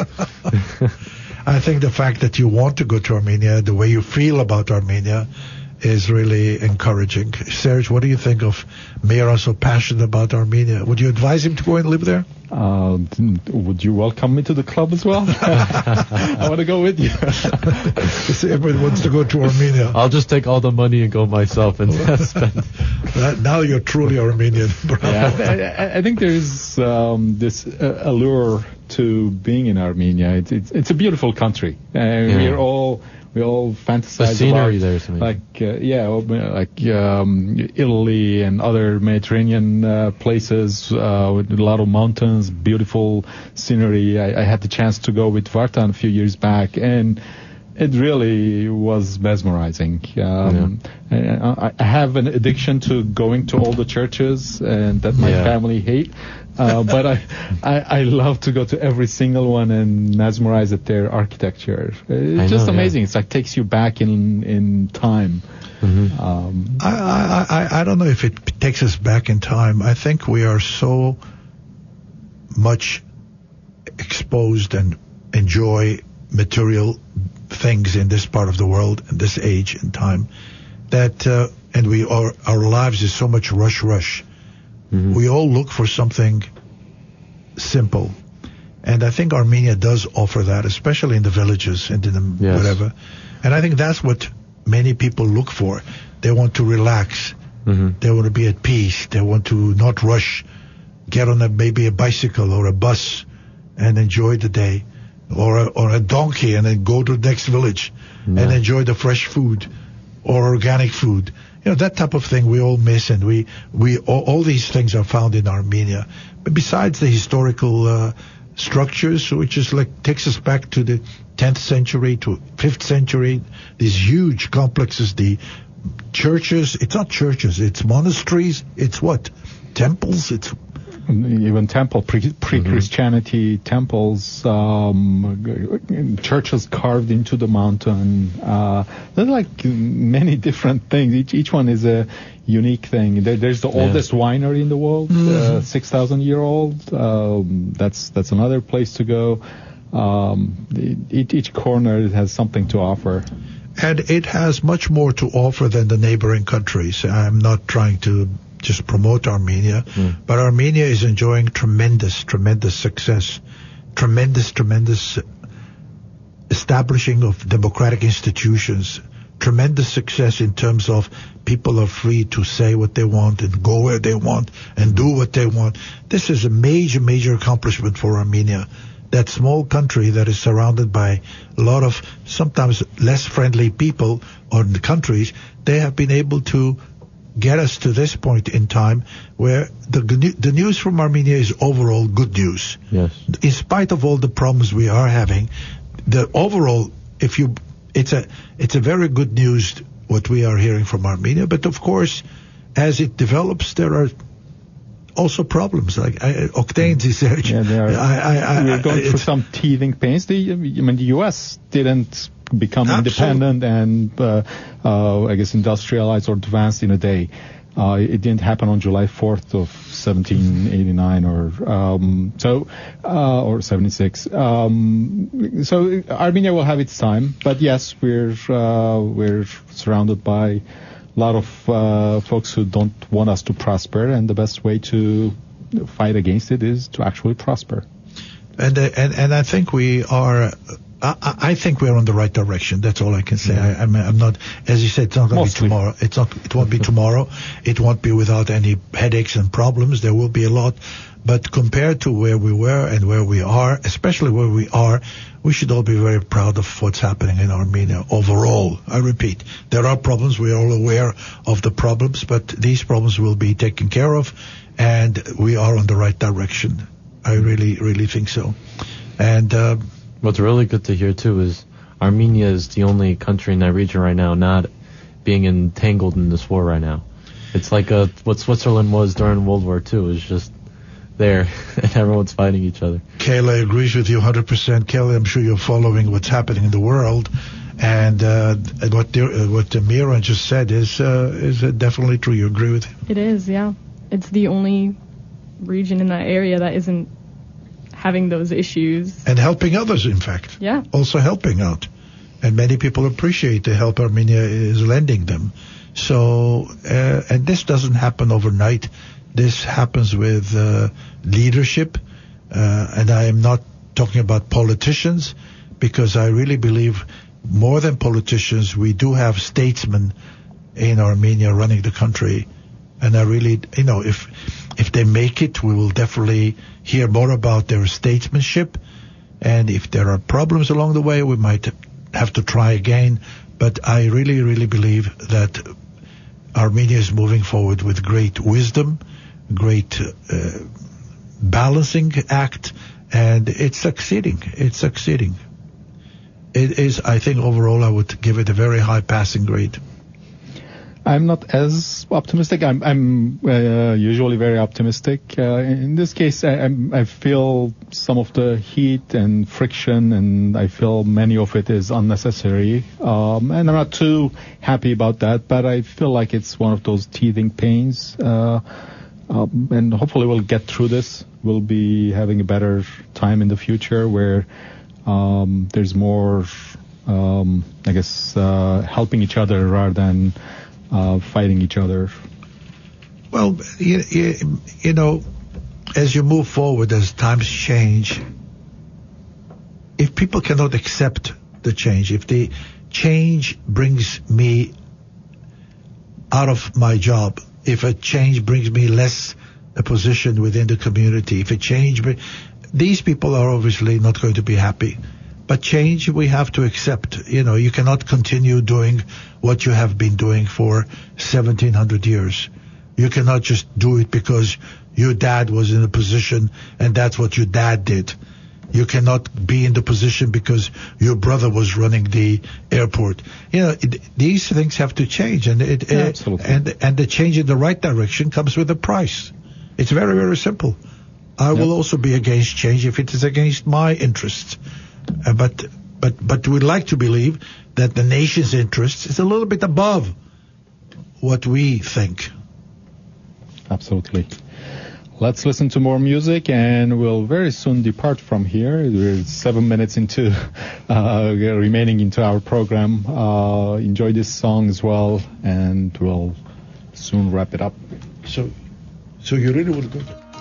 I think the fact that you want to go to Armenia, the way you feel about Armenia, is really encouraging. Serge, what do you think of Meira so passionate about Armenia? Would you advise him to go and live there? Uh, would you welcome me to the club as well? I want to go with you. Everyone wants to go to Armenia. I'll just take all the money and go myself and spend. That, now you're truly Armenian. Yeah, I, I think there's um, this uh, allure to being in Armenia. It's it's, it's a beautiful country. Uh, yeah. We're all we all fantasize the scenery about, there is amazing. like uh, yeah, like um, Italy and other Mediterranean uh, places uh, with a lot of mountains, beautiful scenery. I, I had the chance to go with Vartan a few years back, and it really was mesmerizing. Um, yeah. I, I have an addiction to going to all the churches, and that my yeah. family hate. Uh, but I, I, I love to go to every single one and mesmerize at their architecture. It's I just know, amazing. Yeah. It's like takes you back in in time. Mm-hmm. Um, I, I, I, I don't know if it takes us back in time. I think we are so much exposed and enjoy material things in this part of the world, in this age and time, that uh, and we are our lives is so much rush, rush. Mm-hmm. We all look for something simple, and I think Armenia does offer that, especially in the villages and in the yes. whatever. And I think that's what many people look for. They want to relax. Mm-hmm. They want to be at peace. They want to not rush. Get on a maybe a bicycle or a bus and enjoy the day, or a, or a donkey and then go to the next village yeah. and enjoy the fresh food or organic food. You know, that type of thing we all miss, and we, we all, all these things are found in Armenia. But besides the historical uh, structures, which is like takes us back to the tenth century to fifth century, these huge complexes, the churches, it's not churches, it's monasteries, it's what? Temples, it's even temple pre pre-Christianity mm-hmm. temples, um, churches carved into the mountain. Uh, there's like many different things. Each each one is a unique thing. There, there's the yeah. oldest winery in the world, mm-hmm. uh, six thousand year old. Um, that's that's another place to go. Um, each, each corner has something to offer. And it has much more to offer than the neighboring countries. I'm not trying to just promote Armenia, mm. but Armenia is enjoying tremendous, tremendous success, tremendous, tremendous establishing of democratic institutions, tremendous success in terms of people are free to say what they want and go where they want and do what they want. This is a major, major accomplishment for Armenia. That small country that is surrounded by a lot of sometimes less friendly people or the countries, they have been able to get us to this point in time where the the news from Armenia is overall good news. Yes. In spite of all the problems we are having, the overall, if you, it's a it's a very good news what we are hearing from Armenia. But of course, as it develops, there are also problems like I, octanes is there. Yeah, they are. I, I, I, we're going I, through some teething pains. The, I mean, the U S didn't become Absolutely. independent and, uh, uh, I guess, industrialized or advanced in a day. Uh, it didn't happen on July fourth of seventeen eighty-nine or um, so, uh, or seventy-six. Um, so Armenia will have its time, but yes, we're uh, we're surrounded by a lot of uh, folks who don't want us to prosper, and the best way to fight against it is to actually prosper. And uh, and and I think we are I, I think we're on the right direction. That's all I can say. I, I'm, I'm not, as you said, it's not going to be tomorrow. It's not. It won't be tomorrow. It won't be without any headaches and problems. There will be a lot, but compared to where we were and where we are, especially where we are, we should all be very proud of what's happening in Armenia overall. I repeat, there are problems. We are all aware of the problems, but these problems will be taken care of, and we are on the right direction. I really, really think so. And uh, what's really good to hear too is Armenia is the only country in that region right now not being entangled in this war right now. It's like a, what Switzerland was during World War Two. It's just there, and everyone's fighting each other. Kayla agrees with you one hundred percent. Kayla, I'm sure you're following what's happening in the world, and uh, what the, uh, what Miran just said is uh, is uh, definitely true. You agree with him? It is, yeah. It's the only region in that area that isn't having those issues. And helping others, in fact. Yeah. Also helping out. And many people appreciate the help Armenia is lending them. So, uh, and this doesn't happen overnight. This happens with uh, leadership. Uh, and I am not talking about politicians, because I really believe more than politicians, we do have statesmen in Armenia running the country. And I really, you know, if if they make it, we will definitely hear more about their statesmanship. And if there are problems along the way, we might have to try again. But I really, really believe that Armenia is moving forward with great wisdom, great uh, balancing act, and it's succeeding. It's succeeding. It is, I think, overall, I would give it a very high passing grade. I'm not as optimistic. I'm, I'm uh, usually very optimistic. Uh, in this case, I, I'm, I feel some of the heat and friction, and I feel many of it is unnecessary. Um, and I'm not too happy about that, but I feel like it's one of those teething pains. Uh, um, and hopefully we'll get through this. We'll be having a better time in the future where um, there's more, um, I guess, uh, helping each other rather than Uh, fighting each other. Well, you, you, you know, as you move forward, as times change, if people cannot accept the change, if the change brings me out of my job, if a change brings me less a position within the community, if a change, these people are obviously not going to be happy. But change we have to accept. You know, you cannot continue doing what you have been doing for seventeen hundred years. You cannot just do it because your dad was in a position and that's what your dad did. You cannot be in the position because your brother was running the airport. You know, it, these things have to change, and it, yeah, it absolutely. and and the change in the right direction comes with a price. It's very, very simple. I yep. will also be against change if it is against my interests. Uh, but but but we'd like to believe that the nation's interest is a little bit above what we think. Absolutely. Let's listen to more music, and we'll very soon depart from here. We're seven minutes into uh, remaining into our program. Uh, enjoy this song as well, and we'll soon wrap it up. So, so you really would go.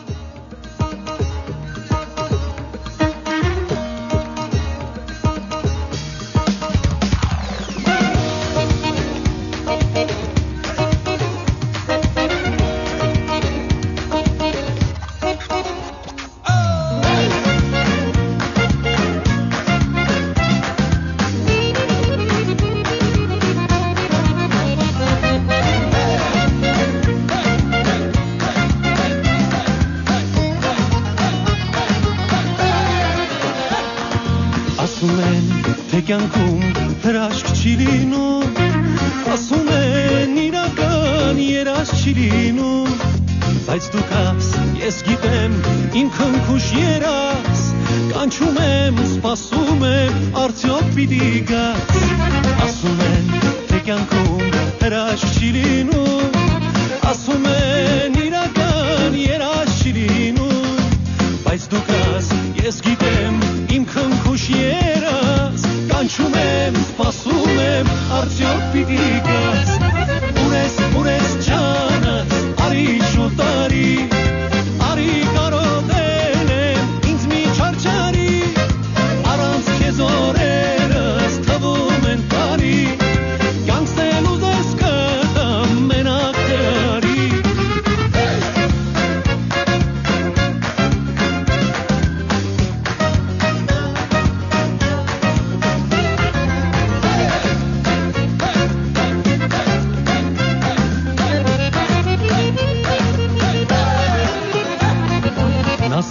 կյանքում հրաշք չի լինում, ասում են իրական երազ չի լինում, բայց դու կաս, ես գիտեմ իմ քնքուշ երազ, կանչում եմ ու սպասում եմ արդյոք պիտի գաս, ասում են թե կյանքում հրաշք չի լինում, ասում են իրական երազ չի լինում, բայց դու կաս, ես գիտեմ իմ քնքուշ երազ, կանչում եմ, սպասում եմ, արդյոք պիտի գաս, ուր ես, ուր ես ջանս, արի շուտ արի, արի կարոտել եմ, ինձ մի չարչարի, առանց քեզ օրել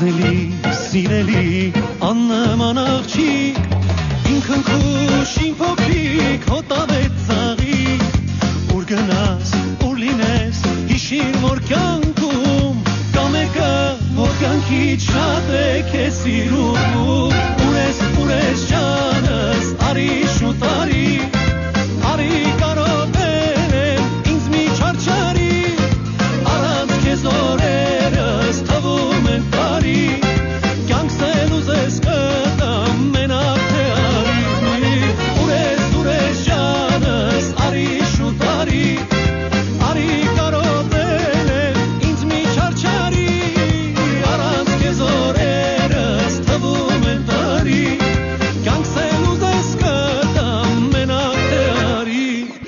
Սիրելի, սիրելի, աննման աղջիկ, ինքն քուշին փոքրիկ, հոտավեց ծաղի, ուր գնաս, ուր լինես, հիշիր որ կյանքում, կա մեկը, որ կյանքից շատ է քեզ սիրում, ուր ես, ուր ես ջանս, արի շուտ արի, արի կարոտել եմ, ինձ մի չարչարի, առանց քեզ օրերս թվում են տարի, կյանքսել ուզես կտամ, մենակ թե արի, ուր ես, ուր ես ջանս, արի շուտ արի, արի կարոտել եմ, ինձ մի չարչարի, առանց քեզ օրերս թվում են տարի, կյանքսել ուզես կտամ, մենակ թե արի.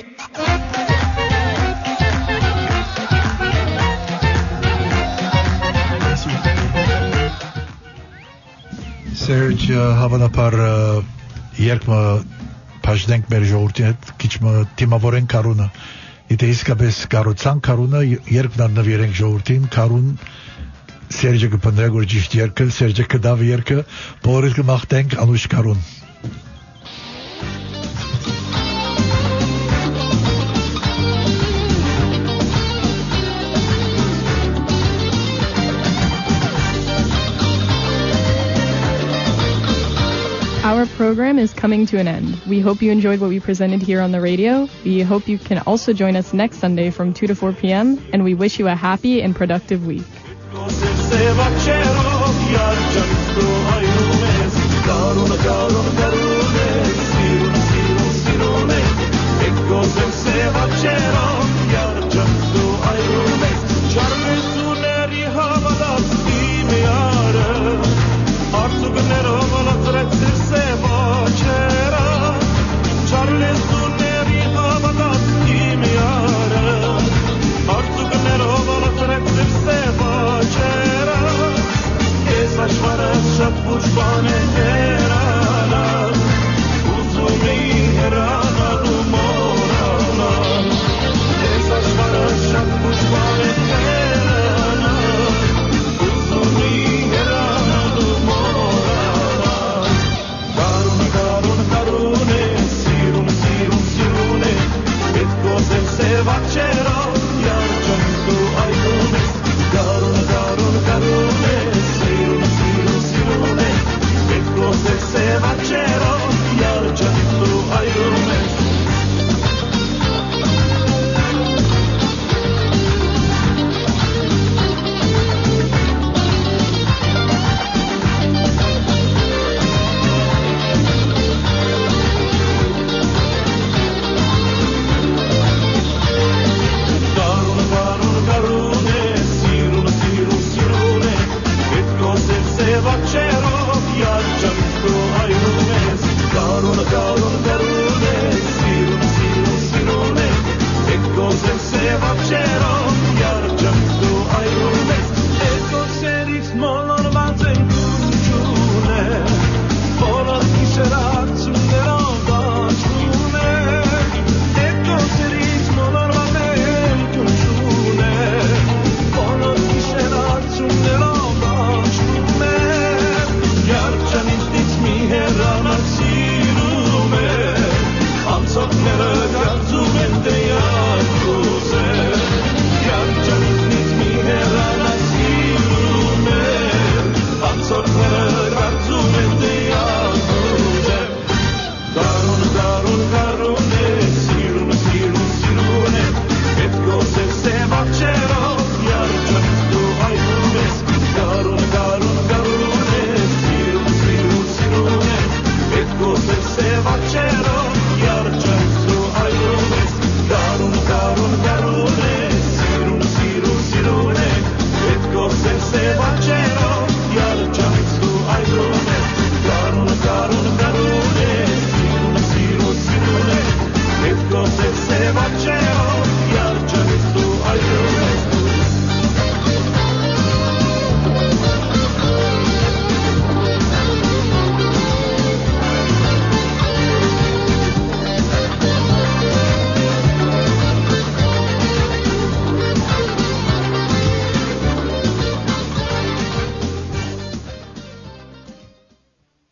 Սերջ հավանաբար երկը պաշտենք մեր ժողովրդի հետ քիչ մը թիմավորեն կարունը եթե իսկապես կառուցան կարունը երկն նվիրենք ժողովրդին կարուն Սերջը կպնդրեք որ ճիշտ երկը Սերջը կդավ երկը բոլորս կմաղթենք անուշ կարուն. Our program is coming to an end. We hope you enjoyed what we presented here on the radio. We hope you can also join us next Sunday from two to four p.m. and we wish you a happy and productive week. Karuna, karuna, karuna.